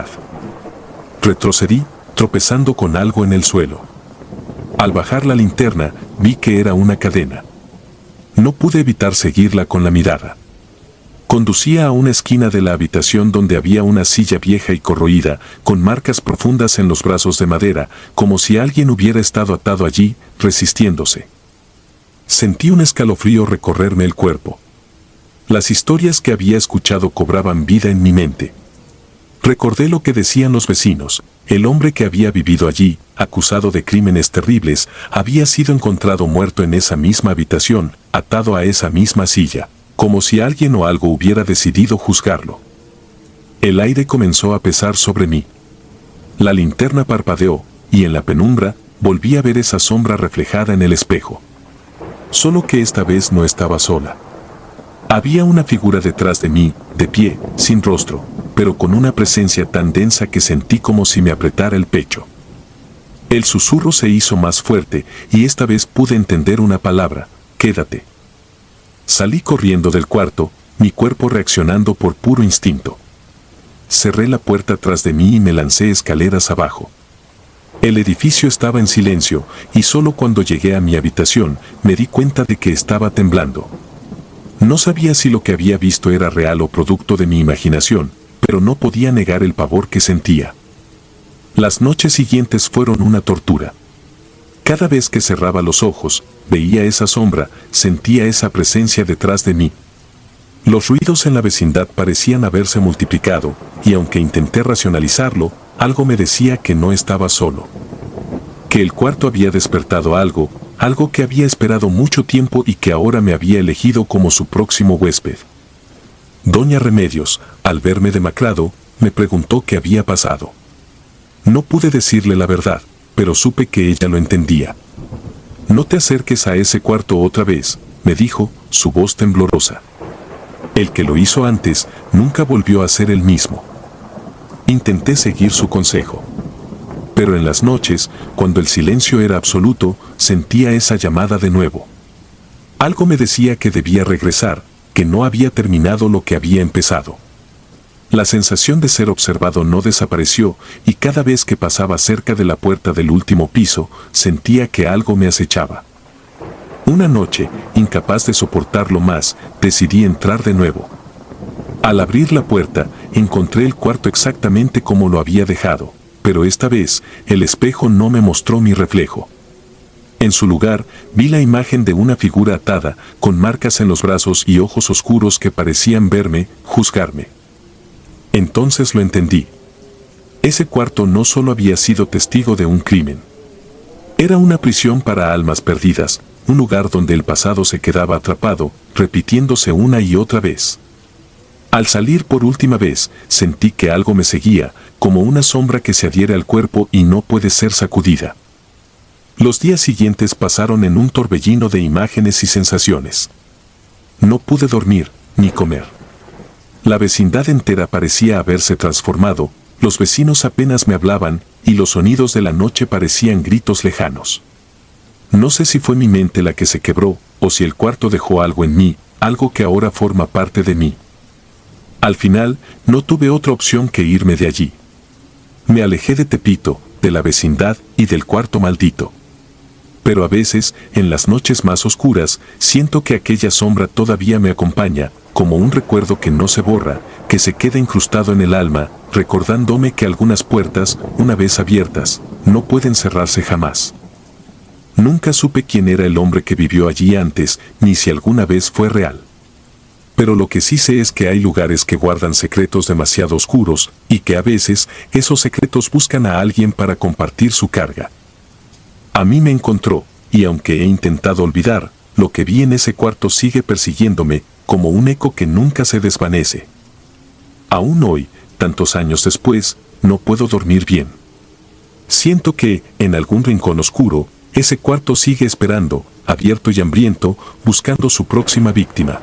Retrocedí, tropezando con algo en el suelo. Al bajar la linterna, vi que era una cadena. No pude evitar seguirla con la mirada. Conducía a una esquina de la habitación donde había una silla vieja y corroída, con marcas profundas en los brazos de madera, como si alguien hubiera estado atado allí, resistiéndose. Sentí un escalofrío recorrerme el cuerpo. Las historias que había escuchado cobraban vida en mi mente. Recordé lo que decían los vecinos. El hombre que había vivido allí, acusado de crímenes terribles, había sido encontrado muerto en esa misma habitación, atado a esa misma silla, como si alguien o algo hubiera decidido juzgarlo. El aire comenzó a pesar sobre mí. La linterna parpadeó, y en la penumbra, volví a ver esa sombra reflejada en el espejo. Solo que esta vez no estaba sola. Había una figura detrás de mí, de pie, sin rostro, pero con una presencia tan densa que sentí como si me apretara el pecho. El susurro se hizo más fuerte, y esta vez pude entender una palabra: quédate. Salí corriendo del cuarto, mi cuerpo reaccionando por puro instinto. Cerré la puerta tras de mí y me lancé escaleras abajo. El edificio estaba en silencio, y solo cuando llegué a mi habitación me di cuenta de que estaba temblando. No sabía si lo que había visto era real o producto de mi imaginación, pero no podía negar el pavor que sentía. Las noches siguientes fueron una tortura. Cada vez que cerraba los ojos, veía esa sombra, sentía esa presencia detrás de mí. Los ruidos en la vecindad parecían haberse multiplicado, y aunque intenté racionalizarlo, algo me decía que no estaba solo. Que el cuarto había despertado algo, algo que había esperado mucho tiempo y que ahora me había elegido como su próximo huésped. Doña Remedios, al verme demacrado, me preguntó qué había pasado. No pude decirle la verdad, pero supe que ella lo entendía. No te acerques a ese cuarto otra vez, me dijo, su voz temblorosa. El que lo hizo antes, nunca volvió a ser el mismo. Intenté seguir su consejo. Pero en las noches, cuando el silencio era absoluto, sentía esa llamada de nuevo. Algo me decía que debía regresar, que no había terminado lo que había empezado. La sensación de ser observado no desapareció, y cada vez que pasaba cerca de la puerta del último piso, sentía que algo me acechaba. Una noche, incapaz de soportarlo más, decidí entrar de nuevo. Al abrir la puerta, encontré el cuarto exactamente como lo había dejado, pero esta vez, el espejo no me mostró mi reflejo. En su lugar, vi la imagen de una figura atada, con marcas en los brazos y ojos oscuros que parecían verme, juzgarme. Entonces lo entendí. Ese cuarto no solo había sido testigo de un crimen. Era una prisión para almas perdidas, un lugar donde el pasado se quedaba atrapado, repitiéndose una y otra vez. Al salir por última vez, sentí que algo me seguía, como una sombra que se adhiere al cuerpo y no puede ser sacudida. Los días siguientes pasaron en un torbellino de imágenes y sensaciones. No pude dormir, ni comer. La vecindad entera parecía haberse transformado, los vecinos apenas me hablaban, y los sonidos de la noche parecían gritos lejanos. No sé si fue mi mente la que se quebró, o si el cuarto dejó algo en mí, algo que ahora forma parte de mí. Al final, no tuve otra opción que irme de allí. Me alejé de Tepito, de la vecindad y del cuarto maldito. Pero a veces, en las noches más oscuras, siento que aquella sombra todavía me acompaña, como un recuerdo que no se borra, que se queda incrustado en el alma, recordándome que algunas puertas, una vez abiertas, no pueden cerrarse jamás. Nunca supe quién era el hombre que vivió allí antes, ni si alguna vez fue real. Pero lo que sí sé es que hay lugares que guardan secretos demasiado oscuros, y que a veces, esos secretos buscan a alguien para compartir su carga. A mí me encontró, y aunque he intentado olvidar, lo que vi en ese cuarto sigue persiguiéndome, como un eco que nunca se desvanece. Aún hoy, tantos años después, no puedo dormir bien. Siento que, en algún rincón oscuro, ese cuarto sigue esperando, abierto y hambriento, buscando su próxima víctima.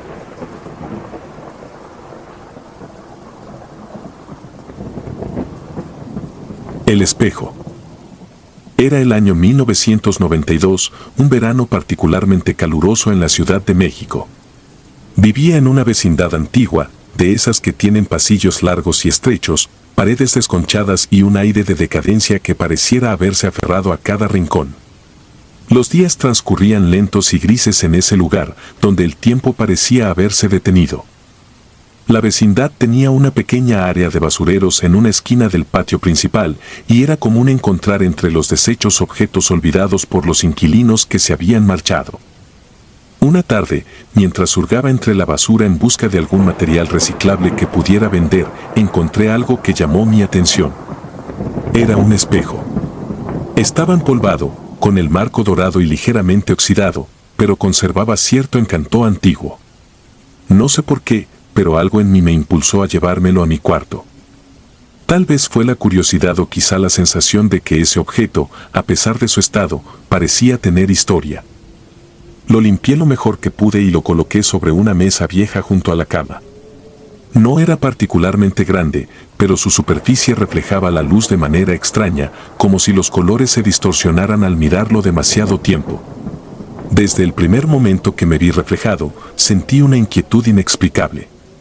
El espejo. Era el año mil novecientos noventa y dos, un verano particularmente caluroso en la Ciudad de México. Vivía en una vecindad antigua, de esas que tienen pasillos largos y estrechos, paredes desconchadas y un aire de decadencia que pareciera haberse aferrado a cada rincón. Los días transcurrían lentos y grises en ese lugar, donde el tiempo parecía haberse detenido. La vecindad tenía una pequeña área de basureros en una esquina del patio principal, y era común encontrar entre los desechos objetos olvidados por los inquilinos que se habían marchado. Una tarde, mientras hurgaba entre la basura en busca de algún material reciclable que pudiera vender, encontré algo que llamó mi atención. Era un espejo. Estaba empolvado, con el marco dorado y ligeramente oxidado, pero conservaba cierto encanto antiguo. No sé por qué, pero algo en mí me impulsó a llevármelo a mi cuarto. Tal vez fue la curiosidad o quizá la sensación de que ese objeto, a pesar de su estado, parecía tener historia. Lo limpié lo mejor que pude y lo coloqué sobre una mesa vieja junto a la cama. No era particularmente grande, pero su superficie reflejaba la luz de manera extraña, como si los colores se distorsionaran al mirarlo demasiado tiempo. Desde el primer momento que me vi reflejado, sentí una inquietud inexplicable.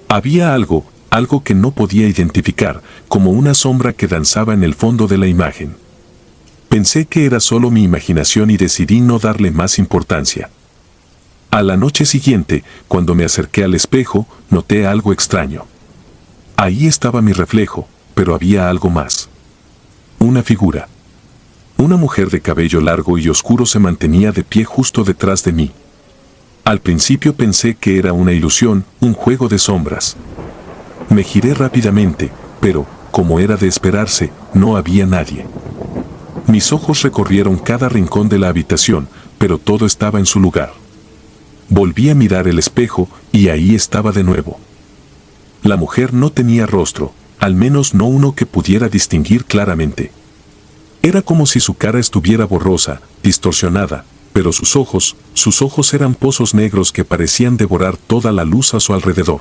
Había algo, algo que no podía identificar, como una sombra que danzaba en el fondo de la imagen. Pensé que era solo mi imaginación y decidí no darle más importancia. A la noche siguiente, cuando me acerqué al espejo, noté algo extraño. Ahí estaba mi reflejo, pero había algo más. Una figura. Una mujer de cabello largo y oscuro se mantenía de pie justo detrás de mí. Al principio pensé que era una ilusión, un juego de sombras. Me giré rápidamente, pero, como era de esperarse, no había nadie. Mis ojos recorrieron cada rincón de la habitación, pero todo estaba en su lugar. Volví a mirar el espejo y ahí estaba de nuevo. La mujer no tenía rostro, al menos no uno que pudiera distinguir claramente. Era como si su cara estuviera borrosa, distorsionada, pero sus ojos, sus ojos eran pozos negros que parecían devorar toda la luz a su alrededor.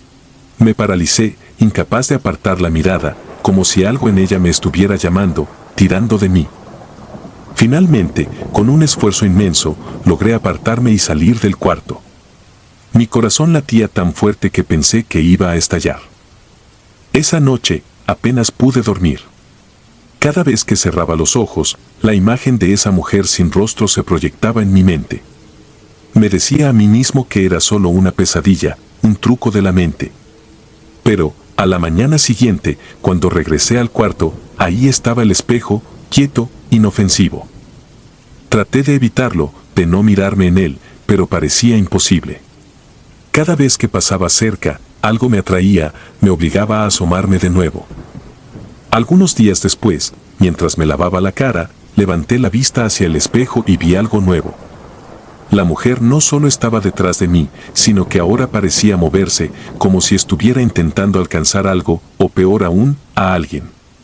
Me paralicé, incapaz de apartar la mirada, como si algo en ella me estuviera llamando, tirando de mí. Finalmente, con un esfuerzo inmenso, logré apartarme y salir del cuarto. Mi corazón latía tan fuerte que pensé que iba a estallar. Esa noche, apenas pude dormir. Cada vez que cerraba los ojos, la imagen de esa mujer sin rostro se proyectaba en mi mente. Me decía a mí mismo que era solo una pesadilla, un truco de la mente. Pero, a la mañana siguiente, cuando regresé al cuarto, ahí estaba el espejo, quieto, inofensivo. Traté de evitarlo, de no mirarme en él, pero parecía imposible. Cada vez que pasaba cerca, algo me atraía, me obligaba a asomarme de nuevo. Algunos días después, mientras me lavaba la cara, levanté la vista hacia el espejo y vi algo nuevo. La mujer no solo estaba detrás de mí, sino que ahora parecía moverse, como si estuviera intentando alcanzar algo, o peor aún, a alguien.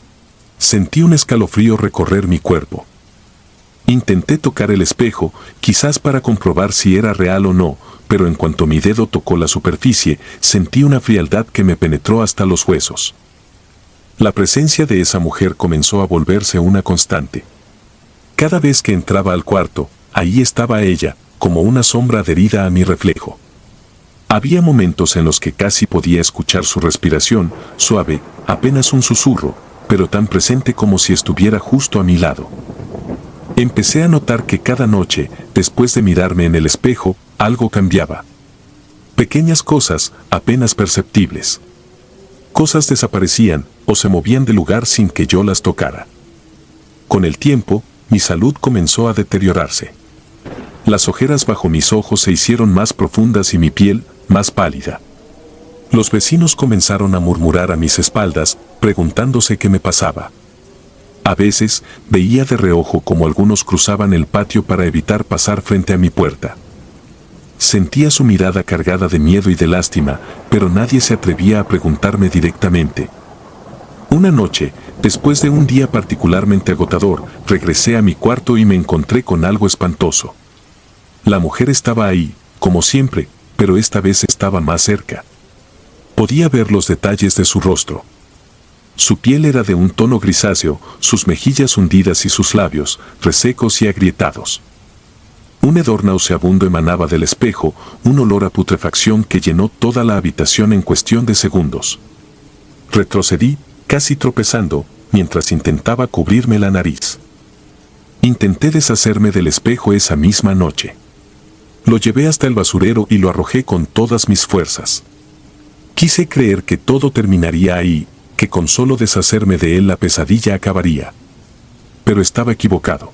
Sentí un escalofrío recorrer mi cuerpo. Intenté tocar el espejo, quizás para comprobar si era real o no, pero en cuanto mi dedo tocó la superficie, sentí una frialdad que me penetró hasta los huesos. La presencia de esa mujer comenzó a volverse una constante. Cada vez que entraba al cuarto, ahí estaba ella, como una sombra adherida a mi reflejo. Había momentos en los que casi podía escuchar su respiración, suave, apenas un susurro, pero tan presente como si estuviera justo a mi lado. Empecé a notar que cada noche, después de mirarme en el espejo, algo cambiaba. Pequeñas cosas, apenas perceptibles. Cosas desaparecían o se movían de lugar sin que yo las tocara. Con el tiempo, mi salud comenzó a deteriorarse. Las ojeras bajo mis ojos se hicieron más profundas y mi piel, más pálida. Los vecinos comenzaron a murmurar a mis espaldas, preguntándose qué me pasaba. A veces, veía de reojo como algunos cruzaban el patio para evitar pasar frente a mi puerta. Sentía su mirada cargada de miedo y de lástima, pero nadie se atrevía a preguntarme directamente. Una noche, después de un día particularmente agotador, regresé a mi cuarto y me encontré con algo espantoso. La mujer estaba ahí, como siempre, pero esta vez estaba más cerca. Podía ver los detalles de su rostro. Su piel era de un tono grisáceo, sus mejillas hundidas y sus labios, resecos y agrietados. Un hedor nauseabundo emanaba del espejo, un olor a putrefacción que llenó toda la habitación en cuestión de segundos. Retrocedí, casi tropezando, mientras intentaba cubrirme la nariz. Intenté deshacerme del espejo esa misma noche. Lo llevé hasta el basurero y lo arrojé con todas mis fuerzas. Quise creer que todo terminaría ahí, que con solo deshacerme de él la pesadilla acabaría. Pero estaba equivocado.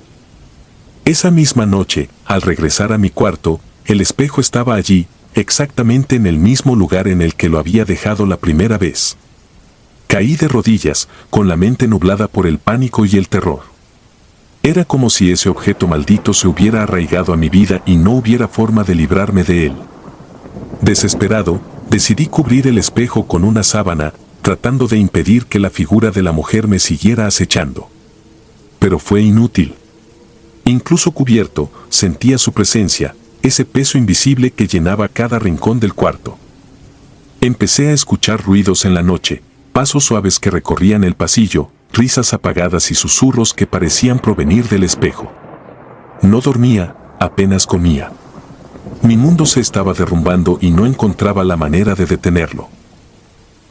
Esa misma noche, al regresar a mi cuarto, el espejo estaba allí, exactamente en el mismo lugar en el que lo había dejado la primera vez. Caí de rodillas, con la mente nublada por el pánico y el terror. Era como si ese objeto maldito se hubiera arraigado a mi vida y no hubiera forma de librarme de él. Desesperado, decidí cubrir el espejo con una sábana, tratando de impedir que la figura de la mujer me siguiera acechando. Pero fue inútil. Incluso cubierto, sentía su presencia, ese peso invisible que llenaba cada rincón del cuarto. Empecé a escuchar ruidos en la noche, pasos suaves que recorrían el pasillo, risas apagadas y susurros que parecían provenir del espejo. No dormía, apenas comía. Mi mundo se estaba derrumbando y no encontraba la manera de detenerlo.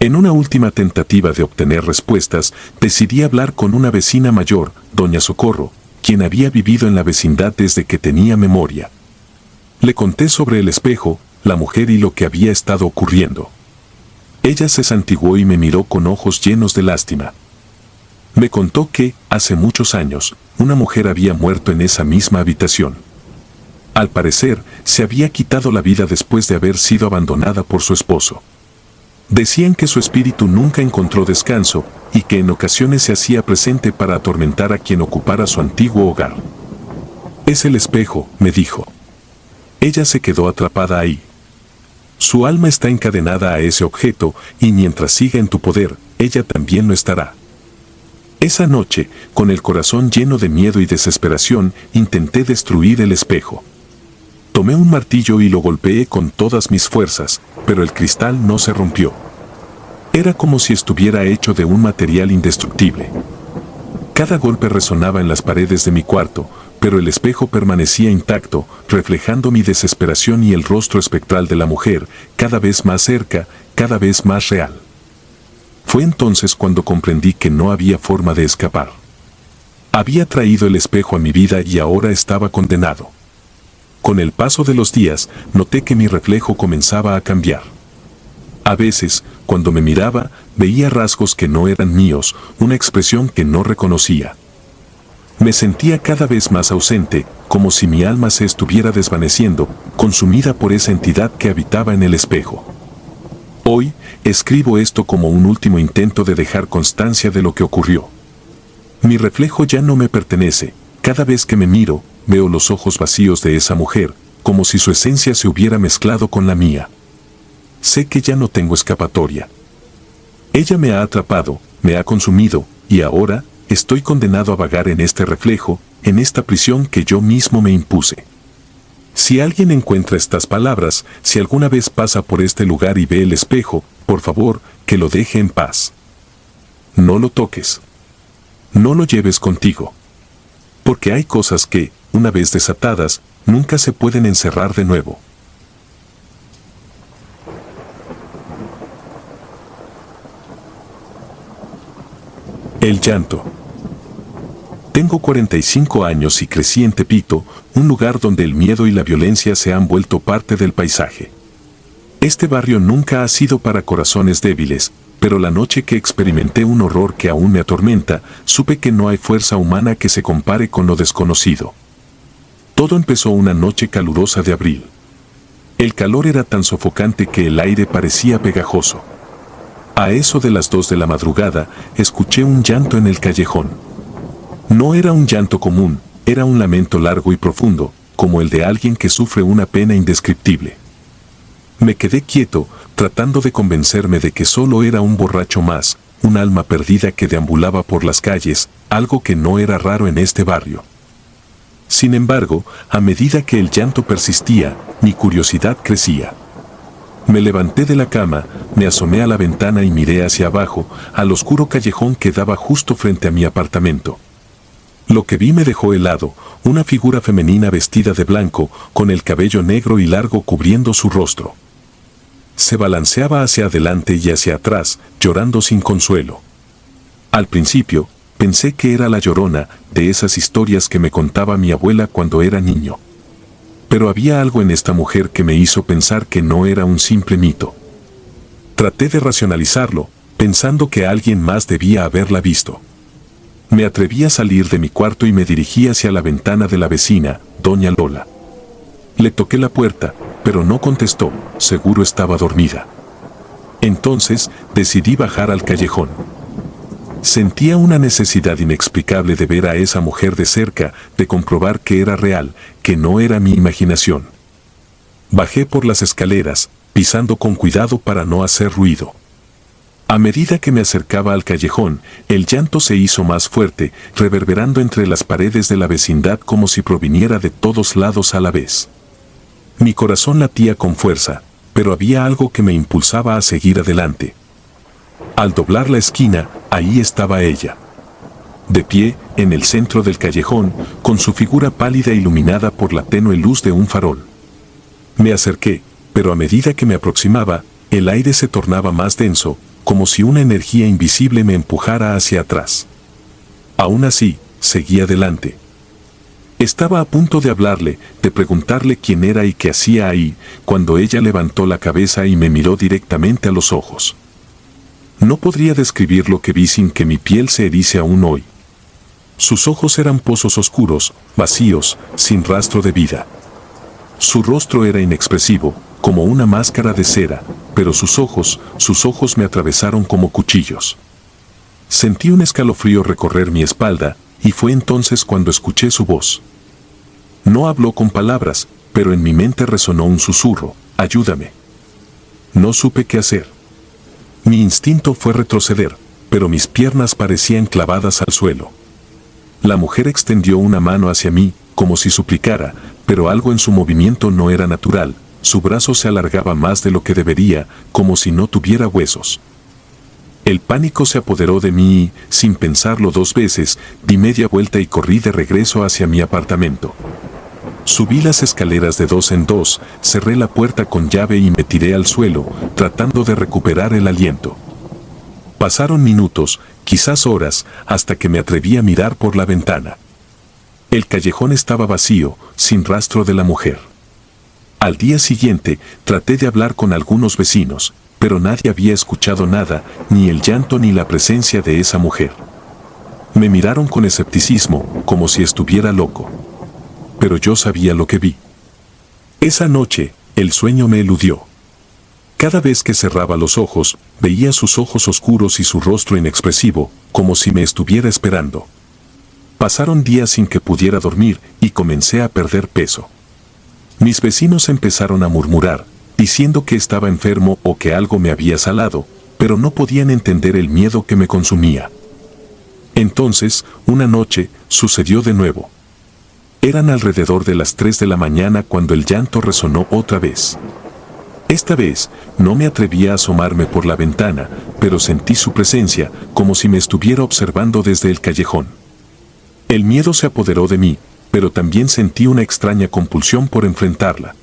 En una última tentativa de obtener respuestas, decidí hablar con una vecina mayor, doña Socorro, quien había vivido en la vecindad desde que tenía memoria. Le conté sobre el espejo, la mujer y lo que había estado ocurriendo. Ella se santiguó y me miró con ojos llenos de lástima. Me contó que, hace muchos años, una mujer había muerto en esa misma habitación. Al parecer, se había quitado la vida después de haber sido abandonada por su esposo. Decían que su espíritu nunca encontró descanso y que en ocasiones se hacía presente para atormentar a quien ocupara su antiguo hogar. Es el espejo, me dijo. Ella se quedó atrapada ahí. Su alma está encadenada a ese objeto y mientras siga en tu poder, ella también lo estará. Esa noche, con el corazón lleno de miedo y desesperación, intenté destruir el espejo. Tomé un martillo y lo golpeé con todas mis fuerzas, pero el cristal no se rompió. Era como si estuviera hecho de un material indestructible. Cada golpe resonaba en las paredes de mi cuarto, pero el espejo permanecía intacto, reflejando mi desesperación y el rostro espectral de la mujer, cada vez más cerca, cada vez más real. Fue entonces cuando comprendí que no había forma de escapar. Había traído el espejo a mi vida y ahora estaba condenado. Con el paso de los días, noté que mi reflejo comenzaba a cambiar. A veces, cuando me miraba, veía rasgos que no eran míos, una expresión que no reconocía. Me sentía cada vez más ausente, como si mi alma se estuviera desvaneciendo, consumida por esa entidad que habitaba en el espejo. Hoy, escribo esto como un último intento de dejar constancia de lo que ocurrió. Mi reflejo ya no me pertenece. Cada vez que me miro, veo los ojos vacíos de esa mujer, como si su esencia se hubiera mezclado con la mía. Sé que ya no tengo escapatoria. Ella me ha atrapado, me ha consumido, y ahora, estoy condenado a vagar en este reflejo, en esta prisión que yo mismo me impuse. Si alguien encuentra estas palabras, si alguna vez pasa por este lugar y ve el espejo, por favor, que lo deje en paz. No lo toques. No lo lleves contigo. Porque hay cosas que, una vez desatadas, nunca se pueden encerrar de nuevo. El llanto. Tengo cuarenta y cinco años y crecí en Tepito, un lugar donde el miedo y la violencia se han vuelto parte del paisaje. Este barrio nunca ha sido para corazones débiles, pero la noche que experimenté un horror que aún me atormenta, supe que no hay fuerza humana que se compare con lo desconocido. Todo empezó una noche calurosa de abril. El calor era tan sofocante que el aire parecía pegajoso. A eso de las dos de la madrugada, escuché un llanto en el callejón. No era un llanto común, era un lamento largo y profundo, como el de alguien que sufre una pena indescriptible. Me quedé quieto, tratando de convencerme de que solo era un borracho más, un alma perdida que deambulaba por las calles, algo que no era raro en este barrio. Sin embargo, a medida que el llanto persistía, mi curiosidad crecía. Me levanté de la cama, me asomé a la ventana y miré hacia abajo, al oscuro callejón que daba justo frente a mi apartamento. Lo que vi me dejó helado, una figura femenina vestida de blanco, con el cabello negro y largo cubriendo su rostro. Se balanceaba hacia adelante y hacia atrás, llorando sin consuelo. Al principio, pensé que era la Llorona, de esas historias que me contaba mi abuela cuando era niño. Pero había algo en esta mujer que me hizo pensar que no era un simple mito. Traté de racionalizarlo, pensando que alguien más debía haberla visto. Me atreví a salir de mi cuarto y me dirigí hacia la ventana de la vecina, doña Lola. Le toqué la puerta, pero no contestó, seguro estaba dormida. Entonces, decidí bajar al callejón. Sentía una necesidad inexplicable de ver a esa mujer de cerca, de comprobar que era real, que no era mi imaginación. Bajé por las escaleras, pisando con cuidado para no hacer ruido. A medida que me acercaba al callejón, el llanto se hizo más fuerte, reverberando entre las paredes de la vecindad como si proviniera de todos lados a la vez. Mi corazón latía con fuerza, pero había algo que me impulsaba a seguir adelante. Al doblar la esquina, ahí estaba ella. De pie, en el centro del callejón, con su figura pálida iluminada por la tenue luz de un farol. Me acerqué, pero a medida que me aproximaba, el aire se tornaba más denso, como si una energía invisible me empujara hacia atrás. Aún así, seguí adelante. Estaba a punto de hablarle, de preguntarle quién era y qué hacía ahí, cuando ella levantó la cabeza y me miró directamente a los ojos. No podría describir lo que vi sin que mi piel se erice aún hoy. Sus ojos eran pozos oscuros, vacíos, sin rastro de vida. Su rostro era inexpresivo, como una máscara de cera, pero sus ojos, sus ojos me atravesaron como cuchillos. Sentí un escalofrío recorrer mi espalda, y fue entonces cuando escuché su voz. No habló con palabras, pero en mi mente resonó un susurro: ayúdame. No supe qué hacer. Mi instinto fue retroceder, pero mis piernas parecían clavadas al suelo. La mujer extendió una mano hacia mí, como si suplicara, pero algo en su movimiento no era natural. Su brazo se alargaba más de lo que debería, como si no tuviera huesos. El pánico se apoderó de mí y, sin pensarlo dos veces, di media vuelta y corrí de regreso hacia mi apartamento. Subí las escaleras de dos en dos, cerré la puerta con llave y me tiré al suelo, tratando de recuperar el aliento. Pasaron minutos, quizás horas, hasta que me atreví a mirar por la ventana. El callejón estaba vacío, sin rastro de la mujer. Al día siguiente, traté de hablar con algunos vecinos, pero nadie había escuchado nada, ni el llanto ni la presencia de esa mujer. Me miraron con escepticismo, como si estuviera loco. Pero yo sabía lo que vi. Esa noche, el sueño me eludió. Cada vez que cerraba los ojos, veía sus ojos oscuros y su rostro inexpresivo, como si me estuviera esperando. Pasaron días sin que pudiera dormir y comencé a perder peso. Mis vecinos empezaron a murmurar, diciendo que estaba enfermo o que algo me había salado, pero no podían entender el miedo que me consumía. Entonces, una noche, sucedió de nuevo. Eran alrededor de las tres de la mañana cuando el llanto resonó otra vez. Esta vez, no me atreví a asomarme por la ventana, pero sentí su presencia, como si me estuviera observando desde el callejón. El miedo se apoderó de mí, pero también sentí una extraña compulsión por enfrentarla.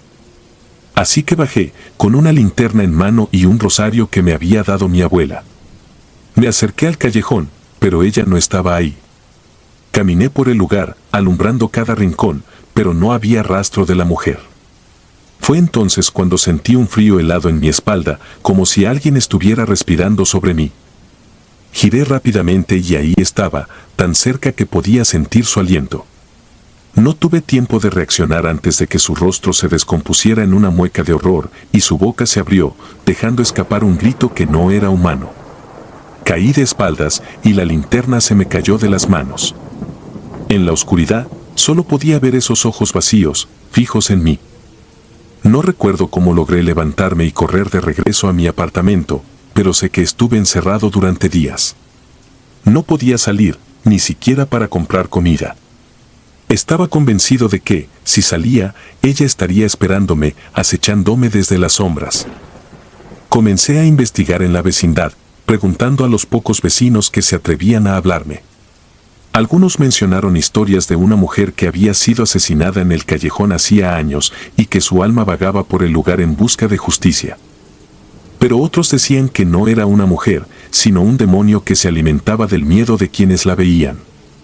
Así que bajé, con una linterna en mano y un rosario que me había dado mi abuela. Me acerqué al callejón, pero ella no estaba ahí. Caminé por el lugar, alumbrando cada rincón, pero no había rastro de la mujer. Fue entonces cuando sentí un frío helado en mi espalda, como si alguien estuviera respirando sobre mí. Giré rápidamente y ahí estaba, tan cerca que podía sentir su aliento. No tuve tiempo de reaccionar antes de que su rostro se descompusiera en una mueca de horror y su boca se abrió, dejando escapar un grito que no era humano. Caí de espaldas y la linterna se me cayó de las manos. En la oscuridad, solo podía ver esos ojos vacíos, fijos en mí. No recuerdo cómo logré levantarme y correr de regreso a mi apartamento, pero sé que estuve encerrado durante días. No podía salir, ni siquiera para comprar comida. Estaba convencido de que, si salía, ella estaría esperándome, acechándome desde las sombras. Comencé a investigar en la vecindad, preguntando a los pocos vecinos que se atrevían a hablarme. Algunos mencionaron historias de una mujer que había sido asesinada en el callejón hacía años y que su alma vagaba por el lugar en busca de justicia. Pero otros decían que no era una mujer, sino un demonio que se alimentaba del miedo de quienes la veían.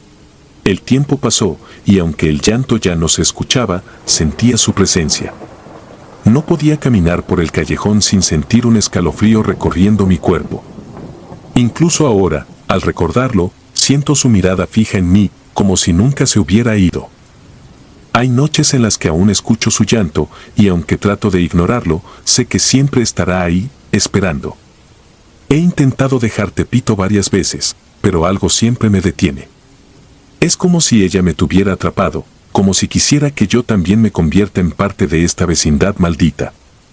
El tiempo pasó, y aunque el llanto ya no se escuchaba, sentía su presencia. No podía caminar por el callejón sin sentir un escalofrío recorriendo mi cuerpo. Incluso ahora, al recordarlo, siento su mirada fija en mí, como si nunca se hubiera ido. Hay noches en las que aún escucho su llanto, y aunque trato de ignorarlo, sé que siempre estará ahí, esperando. He intentado dejar Tepito varias veces, pero algo siempre me detiene. Es como si ella me tuviera atrapado, como si quisiera que yo también me convierta en parte de esta vecindad maldita.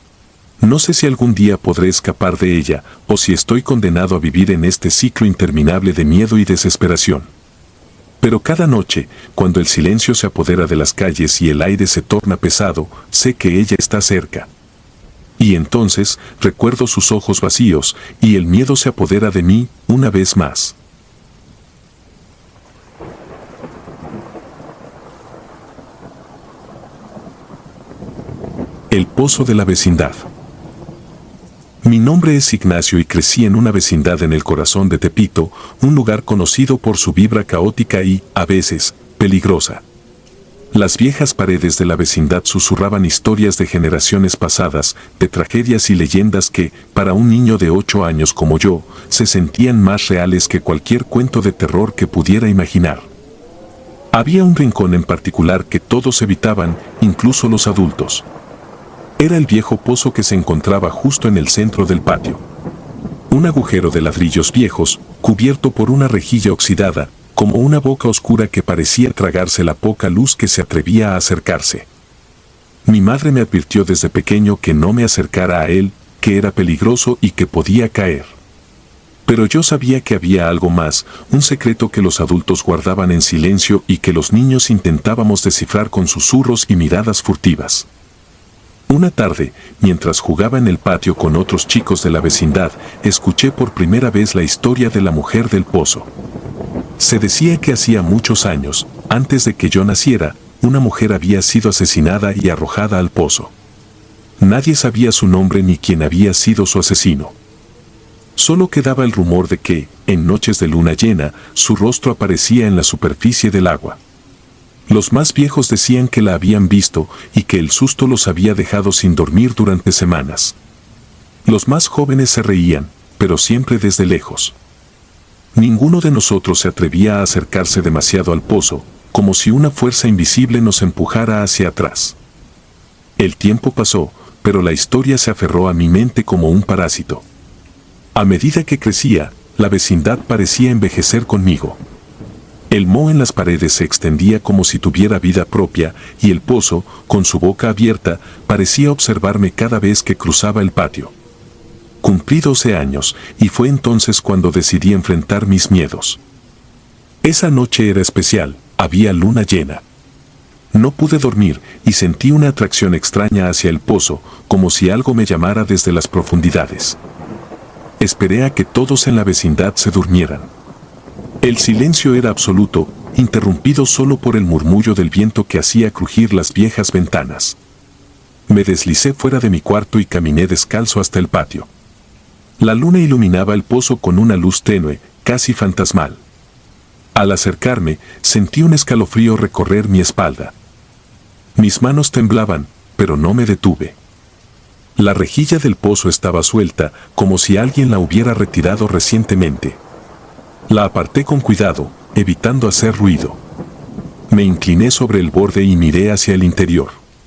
No sé si algún día podré escapar de ella, o si estoy condenado a vivir en este ciclo interminable de miedo y desesperación. Pero cada noche, cuando el silencio se apodera de las calles y el aire se torna pesado, sé que ella está cerca. Y entonces, recuerdo sus ojos vacíos, y el miedo se apodera de mí, una vez más. El pozo de la vecindad. Mi nombre es Ignacio y crecí en una vecindad en el corazón de Tepito, un lugar conocido por su vibra caótica y, a veces, peligrosa. Las viejas paredes de la vecindad susurraban historias de generaciones pasadas, de tragedias y leyendas que, para un niño de ocho años como yo, se sentían más reales que cualquier cuento de terror que pudiera imaginar. Había un rincón en particular que todos evitaban, incluso los adultos. Era el viejo pozo que se encontraba justo en el centro del patio. Un agujero de ladrillos viejos, cubierto por una rejilla oxidada, como una boca oscura que parecía tragarse la poca luz que se atrevía a acercarse. Mi madre me advirtió desde pequeño que no me acercara a él, que era peligroso y que podía caer. Pero yo sabía que había algo más, un secreto que los adultos guardaban en silencio y que los niños intentábamos descifrar con susurros y miradas furtivas. Una tarde, mientras jugaba en el patio con otros chicos de la vecindad, escuché por primera vez la historia de la mujer del pozo. Se decía que hacía muchos años, antes de que yo naciera, una mujer había sido asesinada y arrojada al pozo. Nadie sabía su nombre ni quién había sido su asesino. Solo quedaba el rumor de que, en noches de luna llena, su rostro aparecía en la superficie del agua. Los más viejos decían que la habían visto y que el susto los había dejado sin dormir durante semanas. Los más jóvenes se reían, pero siempre desde lejos. Ninguno de nosotros se atrevía a acercarse demasiado al pozo, como si una fuerza invisible nos empujara hacia atrás. El tiempo pasó, pero la historia se aferró a mi mente como un parásito. A medida que crecía, la vecindad parecía envejecer conmigo. El moho en las paredes se extendía como si tuviera vida propia, y el pozo, con su boca abierta, parecía observarme cada vez que cruzaba el patio. Cumplí doce años, y fue entonces cuando decidí enfrentar mis miedos. Esa noche era especial, había luna llena. No pude dormir, y sentí una atracción extraña hacia el pozo, como si algo me llamara desde las profundidades. Esperé a que todos en la vecindad se durmieran. El silencio era absoluto, interrumpido solo por el murmullo del viento que hacía crujir las viejas ventanas. Me deslicé fuera de mi cuarto y caminé descalzo hasta el patio. La luna iluminaba el pozo con una luz tenue, casi fantasmal. Al acercarme, sentí un escalofrío recorrer mi espalda. Mis manos temblaban, pero no me detuve. La rejilla del pozo estaba suelta, como si alguien la hubiera retirado recientemente. La aparté con cuidado, evitando hacer ruido. Me incliné sobre el borde y miré hacia el interior.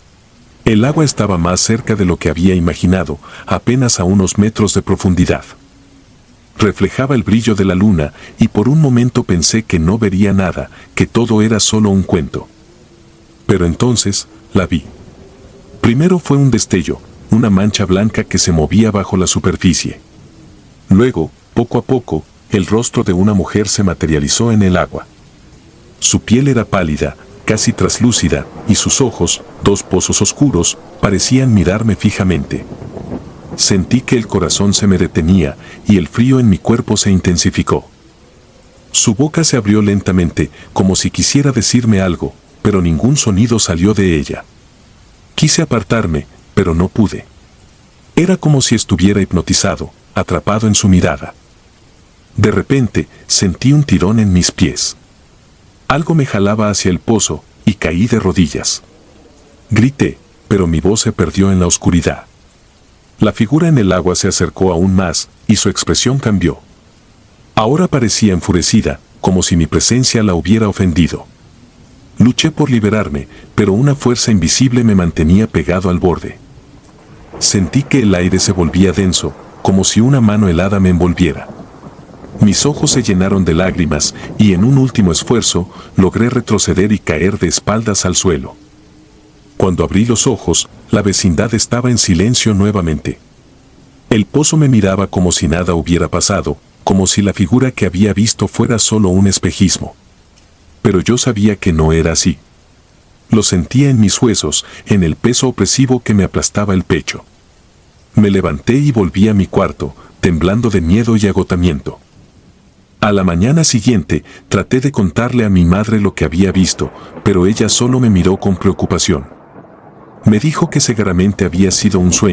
El agua estaba más cerca de lo que había imaginado, apenas a unos metros de profundidad. Reflejaba el brillo de la luna, y por un momento pensé que no vería nada, que todo era solo un cuento. Pero entonces, la vi. Primero fue un destello, una mancha blanca que se movía bajo la superficie. Luego, poco a poco, el rostro de una mujer se materializó en el agua. Su piel era pálida, casi traslúcida, y sus ojos, dos pozos oscuros, parecían mirarme fijamente. Sentí que el corazón se me detenía, y el frío en mi cuerpo se intensificó. Su boca se abrió lentamente, como si quisiera decirme algo, pero ningún sonido salió de ella. Quise apartarme, pero no pude. Era como si estuviera hipnotizado, atrapado en su mirada. De repente, sentí un tirón en mis pies. Algo me jalaba hacia el pozo, y caí de rodillas. Grité, pero mi voz se perdió en la oscuridad. La figura en el agua se acercó aún más, y su expresión cambió. Ahora parecía enfurecida, como si mi presencia la hubiera ofendido. Luché por liberarme, pero una fuerza invisible me mantenía pegado al borde. Sentí que el aire se volvía denso, como si una mano helada me envolviera. Mis ojos se llenaron de lágrimas, y en un último esfuerzo, logré retroceder y caer de espaldas al suelo. Cuando abrí los ojos, la vecindad estaba en silencio nuevamente. El pozo me miraba como si nada hubiera pasado, como si la figura que había visto fuera solo un espejismo. Pero yo sabía que no era así. Lo sentía en mis huesos, en el peso opresivo que me aplastaba el pecho. Me levanté y volví a mi cuarto, temblando de miedo y agotamiento. A la mañana siguiente, traté de contarle a mi madre lo que había visto, pero ella solo me miró con preocupación. Me dijo que seguramente había sido un sueño,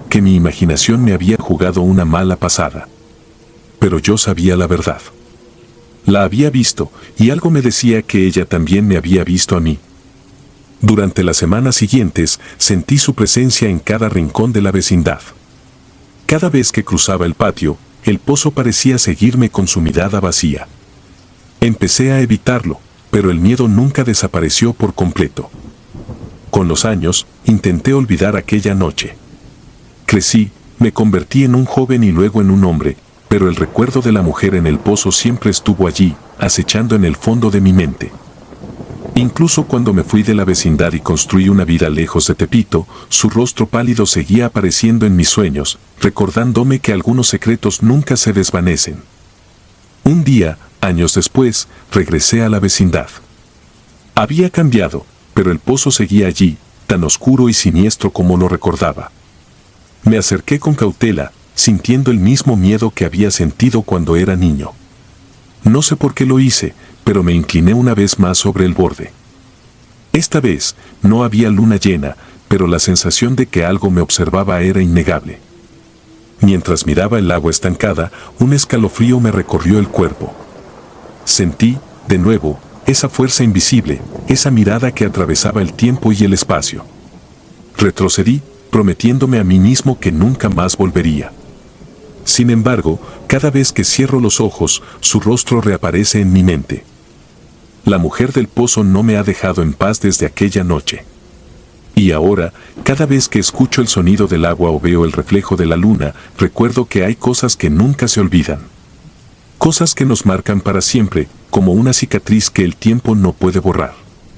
que mi imaginación me había jugado una mala pasada. Pero yo sabía la verdad. La había visto, y algo me decía que ella también me había visto a mí. Durante las semanas siguientes, sentí su presencia en cada rincón de la vecindad. Cada vez que cruzaba el patio, el pozo parecía seguirme con su mirada vacía. Empecé a evitarlo, pero el miedo nunca desapareció por completo. Con los años, intenté olvidar aquella noche. Crecí, me convertí en un joven y luego en un hombre, pero el recuerdo de la mujer en el pozo siempre estuvo allí, acechando en el fondo de mi mente. Incluso cuando me fui de la vecindad y construí una vida lejos de Tepito, su rostro pálido seguía apareciendo en mis sueños, recordándome que algunos secretos nunca se desvanecen. Un día, años después, regresé a la vecindad. Había cambiado, pero el pozo seguía allí, tan oscuro y siniestro como lo recordaba. Me acerqué con cautela, sintiendo el mismo miedo que había sentido cuando era niño. No sé por qué lo hice, pero me incliné una vez más sobre el borde. Esta vez, no había luna llena, pero la sensación de que algo me observaba era innegable. Mientras miraba el agua estancada, un escalofrío me recorrió el cuerpo. Sentí, de nuevo, esa fuerza invisible, esa mirada que atravesaba el tiempo y el espacio. Retrocedí, prometiéndome a mí mismo que nunca más volvería. Sin embargo, cada vez que cierro los ojos, su rostro reaparece en mi mente. La mujer del pozo no me ha dejado en paz desde aquella noche. Y ahora, cada vez que escucho el sonido del agua o veo el reflejo de la luna, recuerdo que hay cosas que nunca se olvidan. Cosas que nos marcan para siempre, como una cicatriz que el tiempo no puede borrar.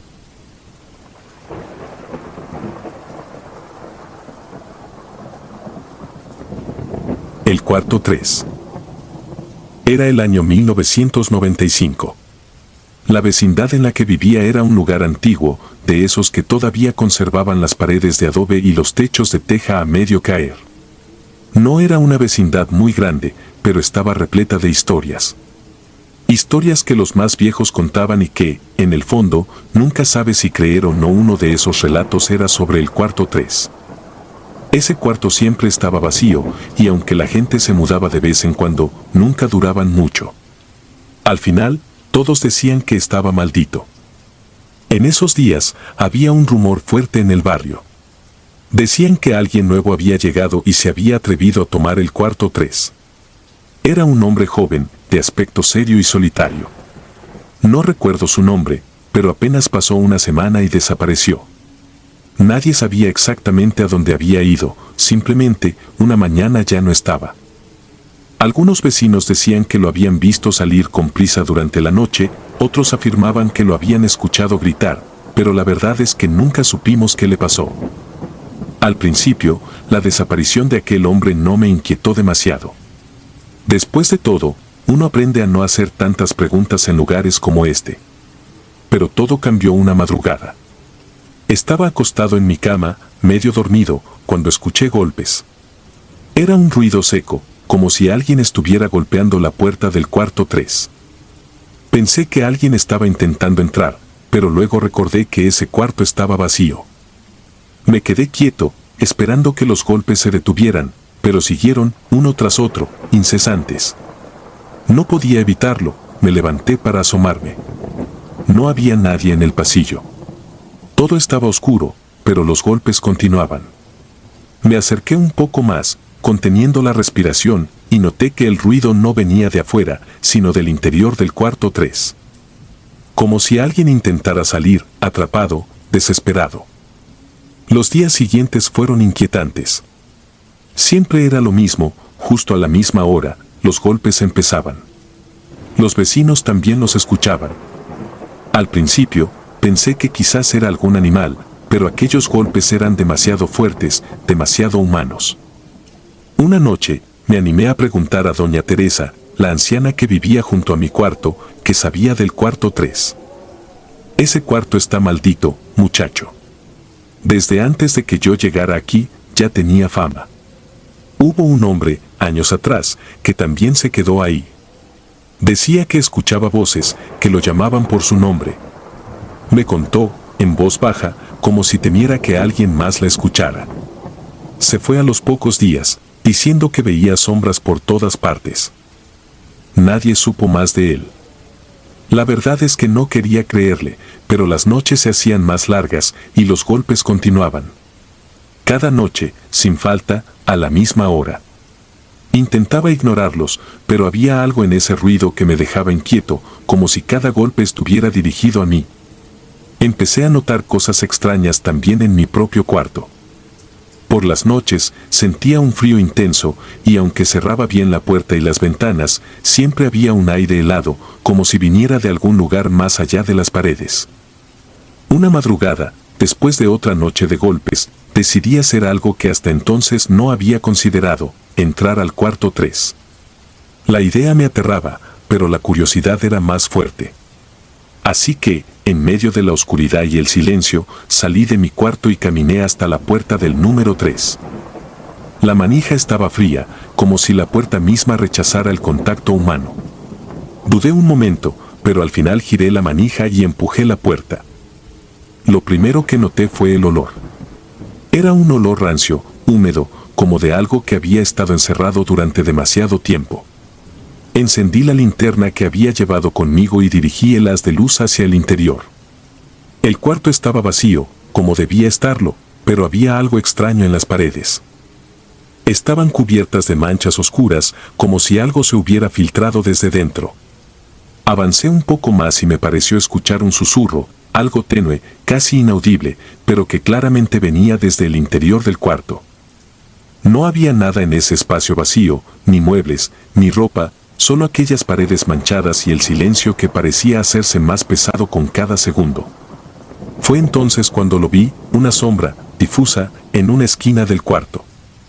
El cuarto tres. Era el año mil novecientos noventa y cinco. La vecindad en la que vivía era un lugar antiguo, de esos que todavía conservaban las paredes de adobe y los techos de teja a medio caer. No era una vecindad muy grande, pero estaba repleta de historias. Historias que los más viejos contaban y que, en el fondo, nunca sabes si creer o no. Uno de esos relatos era sobre el cuarto tres. Ese cuarto siempre estaba vacío, y aunque la gente se mudaba de vez en cuando, nunca duraban mucho. Al final, todos decían que estaba maldito. En esos días, había un rumor fuerte en el barrio. Decían que alguien nuevo había llegado y se había atrevido a tomar el cuarto tres. Era un hombre joven, de aspecto serio y solitario. No recuerdo su nombre, pero apenas pasó una semana y desapareció. Nadie sabía exactamente a dónde había ido, simplemente, una mañana ya no estaba. Algunos vecinos decían que lo habían visto salir con prisa durante la noche, otros afirmaban que lo habían escuchado gritar, pero la verdad es que nunca supimos qué le pasó. Al principio, la desaparición de aquel hombre no me inquietó demasiado. Después de todo, uno aprende a no hacer tantas preguntas en lugares como este. Pero todo cambió una madrugada. Estaba acostado en mi cama, medio dormido, cuando escuché golpes. Era un ruido seco, como si alguien estuviera golpeando la puerta del cuarto tres. Pensé que alguien estaba intentando entrar, pero luego recordé que ese cuarto estaba vacío. Me quedé quieto, esperando que los golpes se detuvieran, pero siguieron, uno tras otro, incesantes. No podía evitarlo, me levanté para asomarme. No había nadie en el pasillo. Todo estaba oscuro, pero los golpes continuaban. Me acerqué un poco más, conteniendo la respiración, y noté que el ruido no venía de afuera, sino del interior del cuarto tres. Como si alguien intentara salir, atrapado, desesperado. Los días siguientes fueron inquietantes. Siempre era lo mismo, justo a la misma hora, los golpes empezaban. Los vecinos también los escuchaban. Al principio, pensé que quizás era algún animal, pero aquellos golpes eran demasiado fuertes, demasiado humanos. Una noche, me animé a preguntar a doña Teresa, la anciana que vivía junto a mi cuarto, que sabía del cuarto tres. Ese cuarto está maldito, muchacho. Desde antes de que yo llegara aquí, ya tenía fama. Hubo un hombre, años atrás, que también se quedó ahí. Decía que escuchaba voces, que lo llamaban por su nombre. Me contó, en voz baja, como si temiera que alguien más la escuchara. Se fue a los pocos días, diciendo que veía sombras por todas partes. Nadie supo más de él. La verdad es que no quería creerle, pero las noches se hacían más largas y los golpes continuaban. Cada noche, sin falta, a la misma hora. Intentaba ignorarlos, pero había algo en ese ruido que me dejaba inquieto, como si cada golpe estuviera dirigido a mí. Empecé a notar cosas extrañas también en mi propio cuarto. Por las noches sentía un frío intenso y aunque cerraba bien la puerta y las ventanas, siempre había un aire helado, como si viniera de algún lugar más allá de las paredes. Una madrugada, después de otra noche de golpes, decidí hacer algo que hasta entonces no había considerado: entrar al cuarto tres. La idea me aterraba, pero la curiosidad era más fuerte. Así que, en medio de la oscuridad y el silencio, salí de mi cuarto y caminé hasta la puerta del número tres. La manija estaba fría, como si la puerta misma rechazara el contacto humano. Dudé un momento, pero al final giré la manija y empujé la puerta. Lo primero que noté fue el olor. Era un olor rancio, húmedo, como de algo que había estado encerrado durante demasiado tiempo. Encendí la linterna que había llevado conmigo y dirigí el haz de luz hacia el interior. El cuarto estaba vacío, como debía estarlo, pero había algo extraño en las paredes. Estaban cubiertas de manchas oscuras, como si algo se hubiera filtrado desde dentro. Avancé un poco más y me pareció escuchar un susurro, algo tenue, casi inaudible, pero que claramente venía desde el interior del cuarto. No había nada en ese espacio vacío, ni muebles, ni ropa, solo aquellas paredes manchadas y el silencio que parecía hacerse más pesado con cada segundo. Fue entonces cuando lo vi, una sombra, difusa, en una esquina del cuarto.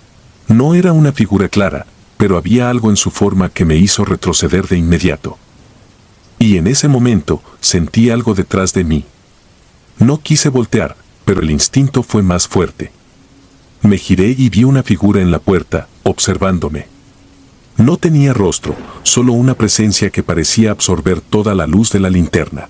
No era una figura clara, pero había algo en su forma que me hizo retroceder de inmediato. Y en ese momento, sentí algo detrás de mí. No quise voltear, pero el instinto fue más fuerte. Me giré y vi una figura en la puerta, observándome. No tenía rostro, solo una presencia que parecía absorber toda la luz de la linterna.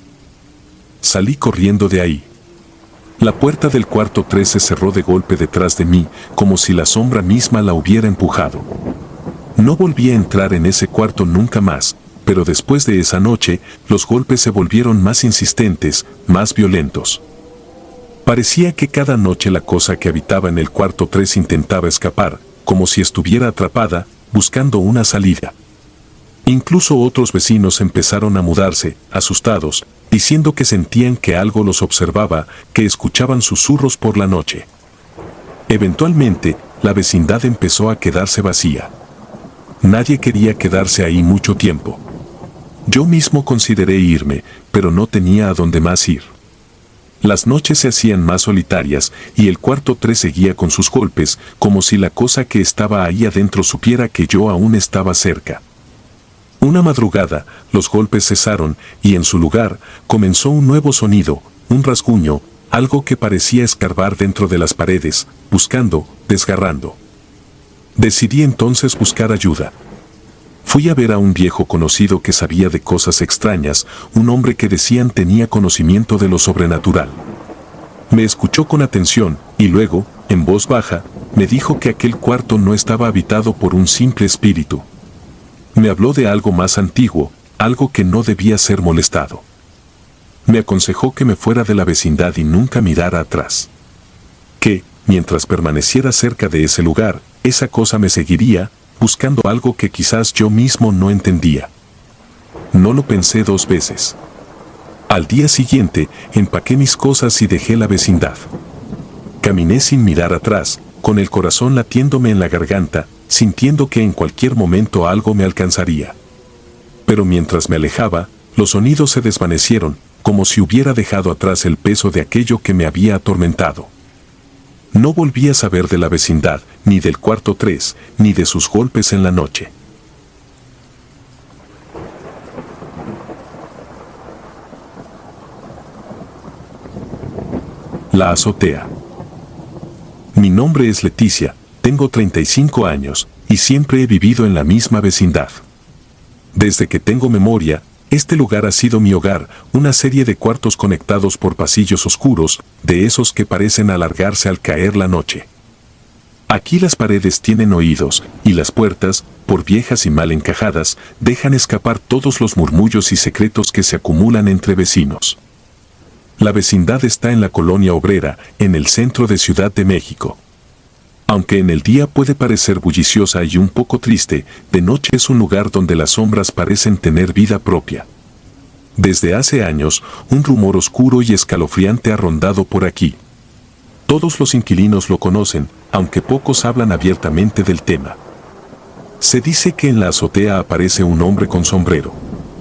Salí corriendo de ahí. La puerta del cuarto tres se cerró de golpe detrás de mí, como si la sombra misma la hubiera empujado. No volví a entrar en ese cuarto nunca más, pero después de esa noche, los golpes se volvieron más insistentes, más violentos. Parecía que cada noche la cosa que habitaba en el cuarto tres intentaba escapar, como si estuviera atrapada, buscando una salida. Incluso otros vecinos empezaron a mudarse, asustados, diciendo que sentían que algo los observaba, que escuchaban susurros por la noche. Eventualmente, la vecindad empezó a quedarse vacía. Nadie quería quedarse ahí mucho tiempo. Yo mismo consideré irme, pero no tenía a dónde más ir. Las noches se hacían más solitarias y el cuarto tres seguía con sus golpes, como si la cosa que estaba ahí adentro supiera que yo aún estaba cerca. Una madrugada, los golpes cesaron y en su lugar comenzó un nuevo sonido, un rasguño, algo que parecía escarbar dentro de las paredes, buscando, desgarrando. Decidí entonces buscar ayuda. Fui a ver a un viejo conocido que sabía de cosas extrañas, un hombre que decían tenía conocimiento de lo sobrenatural. Me escuchó con atención y luego, en voz baja, me dijo que aquel cuarto no estaba habitado por un simple espíritu. Me habló de algo más antiguo, algo que no debía ser molestado. Me aconsejó que me fuera de la vecindad y nunca mirara atrás. Que, mientras permaneciera cerca de ese lugar, esa cosa me seguiría, buscando algo que quizás yo mismo no entendía. No lo pensé dos veces. Al día siguiente, empaqué mis cosas y dejé la vecindad. Caminé sin mirar atrás, con el corazón latiéndome en la garganta, sintiendo que en cualquier momento algo me alcanzaría. Pero mientras me alejaba, los sonidos se desvanecieron, como si hubiera dejado atrás el peso de aquello que me había atormentado. No volví a saber de la vecindad, ni del cuarto tres, ni de sus golpes en la noche. La azotea. Mi nombre es Leticia, tengo treinta y cinco años, y siempre he vivido en la misma vecindad. Desde que tengo memoria, este lugar ha sido mi hogar, una serie de cuartos conectados por pasillos oscuros, de esos que parecen alargarse al caer la noche. Aquí las paredes tienen oídos, y las puertas, por viejas y mal encajadas, dejan escapar todos los murmullos y secretos que se acumulan entre vecinos. La vecindad está en la Colonia Obrera, en el centro de Ciudad de México. Aunque en el día puede parecer bulliciosa y un poco triste, de noche es un lugar donde las sombras parecen tener vida propia. Desde hace años, un rumor oscuro y escalofriante ha rondado por aquí. Todos los inquilinos lo conocen, aunque pocos hablan abiertamente del tema. Se dice que en la azotea aparece un hombre con sombrero.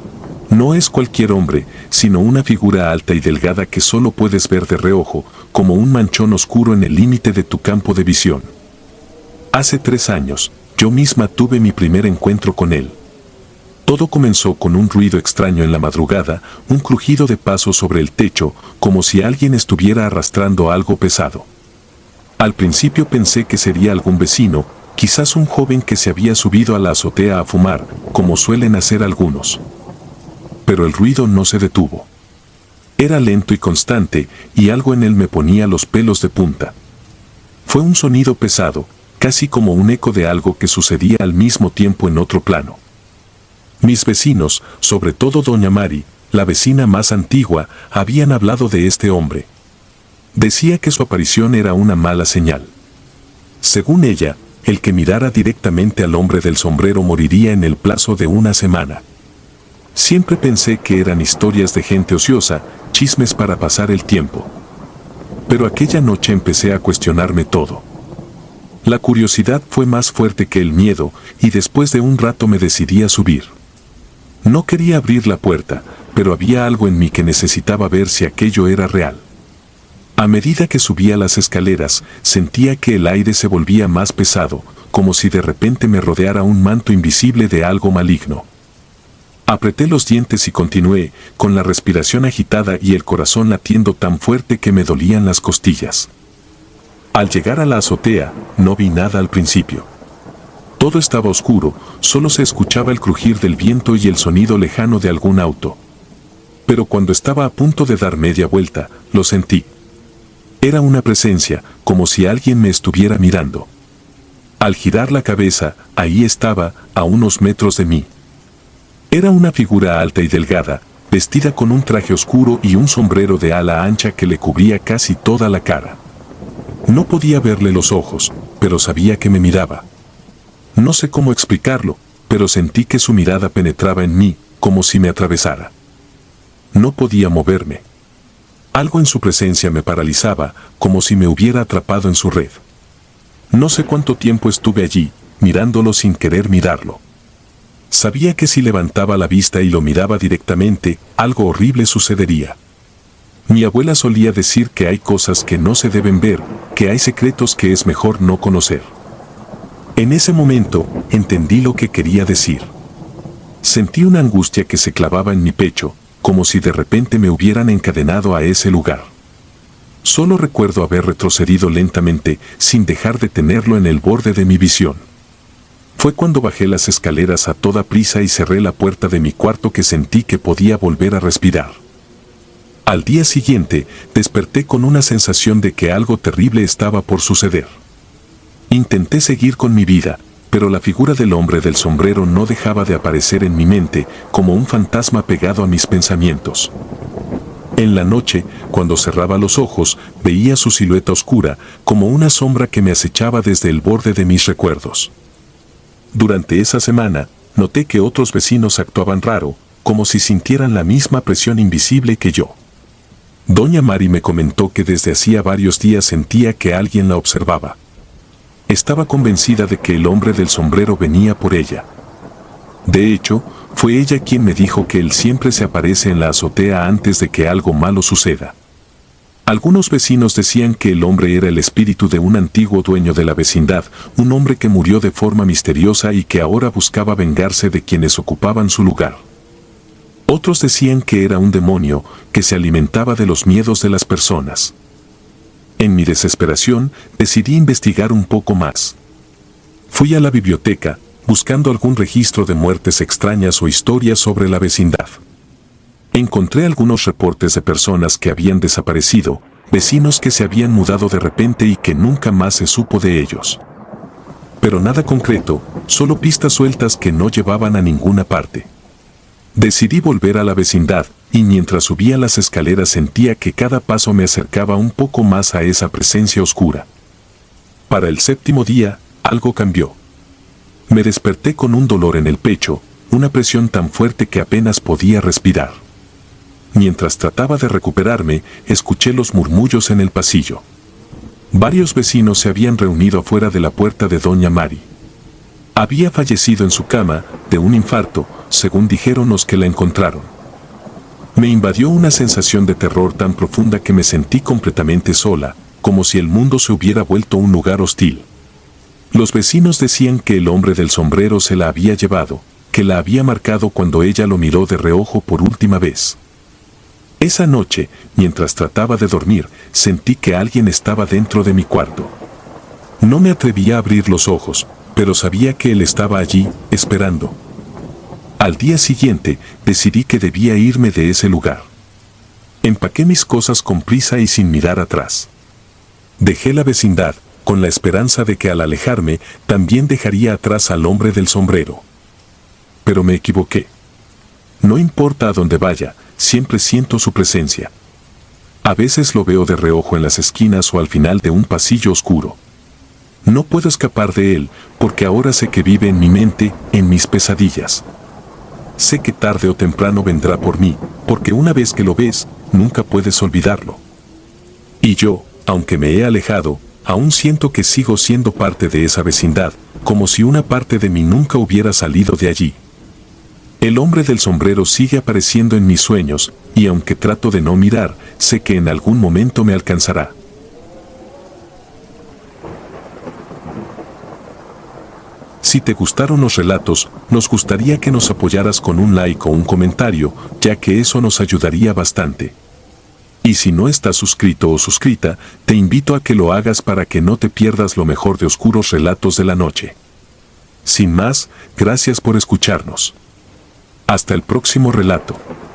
No es cualquier hombre, sino una figura alta y delgada que solo puedes ver de reojo, como un manchón oscuro en el límite de tu campo de visión. Hace tres años, yo misma tuve mi primer encuentro con él. Todo comenzó con un ruido extraño en la madrugada, un crujido de pasos sobre el techo, como si alguien estuviera arrastrando algo pesado. Al principio pensé que sería algún vecino, quizás un joven que se había subido a la azotea a fumar, como suelen hacer algunos. Pero el ruido no se detuvo. Era lento y constante, y algo en él me ponía los pelos de punta. Fue un sonido pesado, casi como un eco de algo que sucedía al mismo tiempo en otro plano. Mis vecinos, sobre todo doña Mari, la vecina más antigua, habían hablado de este hombre. Decía que su aparición era una mala señal. Según ella, el que mirara directamente al hombre del sombrero moriría en el plazo de una semana. Siempre pensé que eran historias de gente ociosa, chismes para pasar el tiempo. Pero aquella noche empecé a cuestionarme todo. La curiosidad fue más fuerte que el miedo, y después de un rato me decidí a subir. No quería abrir la puerta, pero había algo en mí que necesitaba ver si aquello era real. A medida que subía las escaleras, sentía que el aire se volvía más pesado, como si de repente me rodeara un manto invisible de algo maligno. Apreté los dientes y continué, con la respiración agitada y el corazón latiendo tan fuerte que me dolían las costillas. Al llegar a la azotea, no vi nada al principio. Todo estaba oscuro, solo se escuchaba el crujir del viento y el sonido lejano de algún auto. Pero cuando estaba a punto de dar media vuelta, lo sentí. Era una presencia, como si alguien me estuviera mirando. Al girar la cabeza, ahí estaba, a unos metros de mí. Era una figura alta y delgada, vestida con un traje oscuro y un sombrero de ala ancha que le cubría casi toda la cara. No podía verle los ojos, pero sabía que me miraba. No sé cómo explicarlo, pero sentí que su mirada penetraba en mí, como si me atravesara. No podía moverme. Algo en su presencia me paralizaba, como si me hubiera atrapado en su red. No sé cuánto tiempo estuve allí, mirándolo sin querer mirarlo. Sabía que si levantaba la vista y lo miraba directamente, algo horrible sucedería. Mi abuela solía decir que hay cosas que no se deben ver, que hay secretos que es mejor no conocer. En ese momento, entendí lo que quería decir. Sentí una angustia que se clavaba en mi pecho, como si de repente me hubieran encadenado a ese lugar. Solo recuerdo haber retrocedido lentamente, sin dejar de tenerlo en el borde de mi visión. Fue cuando bajé las escaleras a toda prisa y cerré la puerta de mi cuarto que sentí que podía volver a respirar. Al día siguiente, desperté con una sensación de que algo terrible estaba por suceder. Intenté seguir con mi vida, pero la figura del hombre del sombrero no dejaba de aparecer en mi mente, como un fantasma pegado a mis pensamientos. En la noche, cuando cerraba los ojos, veía su silueta oscura, como una sombra que me acechaba desde el borde de mis recuerdos. Durante esa semana, noté que otros vecinos actuaban raro, como si sintieran la misma presión invisible que yo. Doña Mari me comentó que desde hacía varios días sentía que alguien la observaba. Estaba convencida de que el hombre del sombrero venía por ella. De hecho, fue ella quien me dijo que él siempre se aparece en la azotea antes de que algo malo suceda. Algunos vecinos decían que el hombre era el espíritu de un antiguo dueño de la vecindad, un hombre que murió de forma misteriosa y que ahora buscaba vengarse de quienes ocupaban su lugar. Otros decían que era un demonio que se alimentaba de los miedos de las personas. En mi desesperación, decidí investigar un poco más. Fui a la biblioteca, buscando algún registro de muertes extrañas o historias sobre la vecindad. Encontré algunos reportes de personas que habían desaparecido, vecinos que se habían mudado de repente y que nunca más se supo de ellos. pero nada concreto, solo pistas sueltas que no llevaban a ninguna parte. Decidí volver a la vecindad, y mientras subía las escaleras sentía que cada paso me acercaba un poco más a esa presencia oscura. Para el séptimo día, algo cambió. Me desperté con un dolor en el pecho, una presión tan fuerte que apenas podía respirar. Mientras trataba de recuperarme, escuché los murmullos en el pasillo. Varios vecinos se habían reunido afuera de la puerta de doña Mari. Había fallecido en su cama, de un infarto, según dijeron los que la encontraron. Me invadió una sensación de terror tan profunda que me sentí completamente sola, como si el mundo se hubiera vuelto un lugar hostil. Los vecinos decían que el hombre del sombrero se la había llevado, que la había marcado cuando ella lo miró de reojo por última vez. Esa noche, mientras trataba de dormir, sentí que alguien estaba dentro de mi cuarto. No me atrevía a abrir los ojos, pero sabía que él estaba allí, esperando. Al día siguiente, decidí que debía irme de ese lugar. Empaqué mis cosas con prisa y sin mirar atrás. Dejé la vecindad, con la esperanza de que al alejarme, también dejaría atrás al hombre del sombrero. Pero me equivoqué. No importa a dónde vaya, siempre siento su presencia. A veces lo veo de reojo en las esquinas o al final de un pasillo oscuro. No puedo escapar de él, porque ahora sé que vive en mi mente, en mis pesadillas. Sé que tarde o temprano vendrá por mí, porque una vez que lo ves, nunca puedes olvidarlo. Y yo, aunque me he alejado, aún siento que sigo siendo parte de esa vecindad, como si una parte de mí nunca hubiera salido de allí. El hombre del sombrero sigue apareciendo en mis sueños, y aunque trato de no mirar, sé que en algún momento me alcanzará. Si te gustaron los relatos, nos gustaría que nos apoyaras con un like o un comentario, ya que eso nos ayudaría bastante. Y si no estás suscrito o suscrita, te invito a que lo hagas para que no te pierdas lo mejor de Oscuros Relatos de la Noche. Sin más, gracias por escucharnos. Hasta el próximo relato.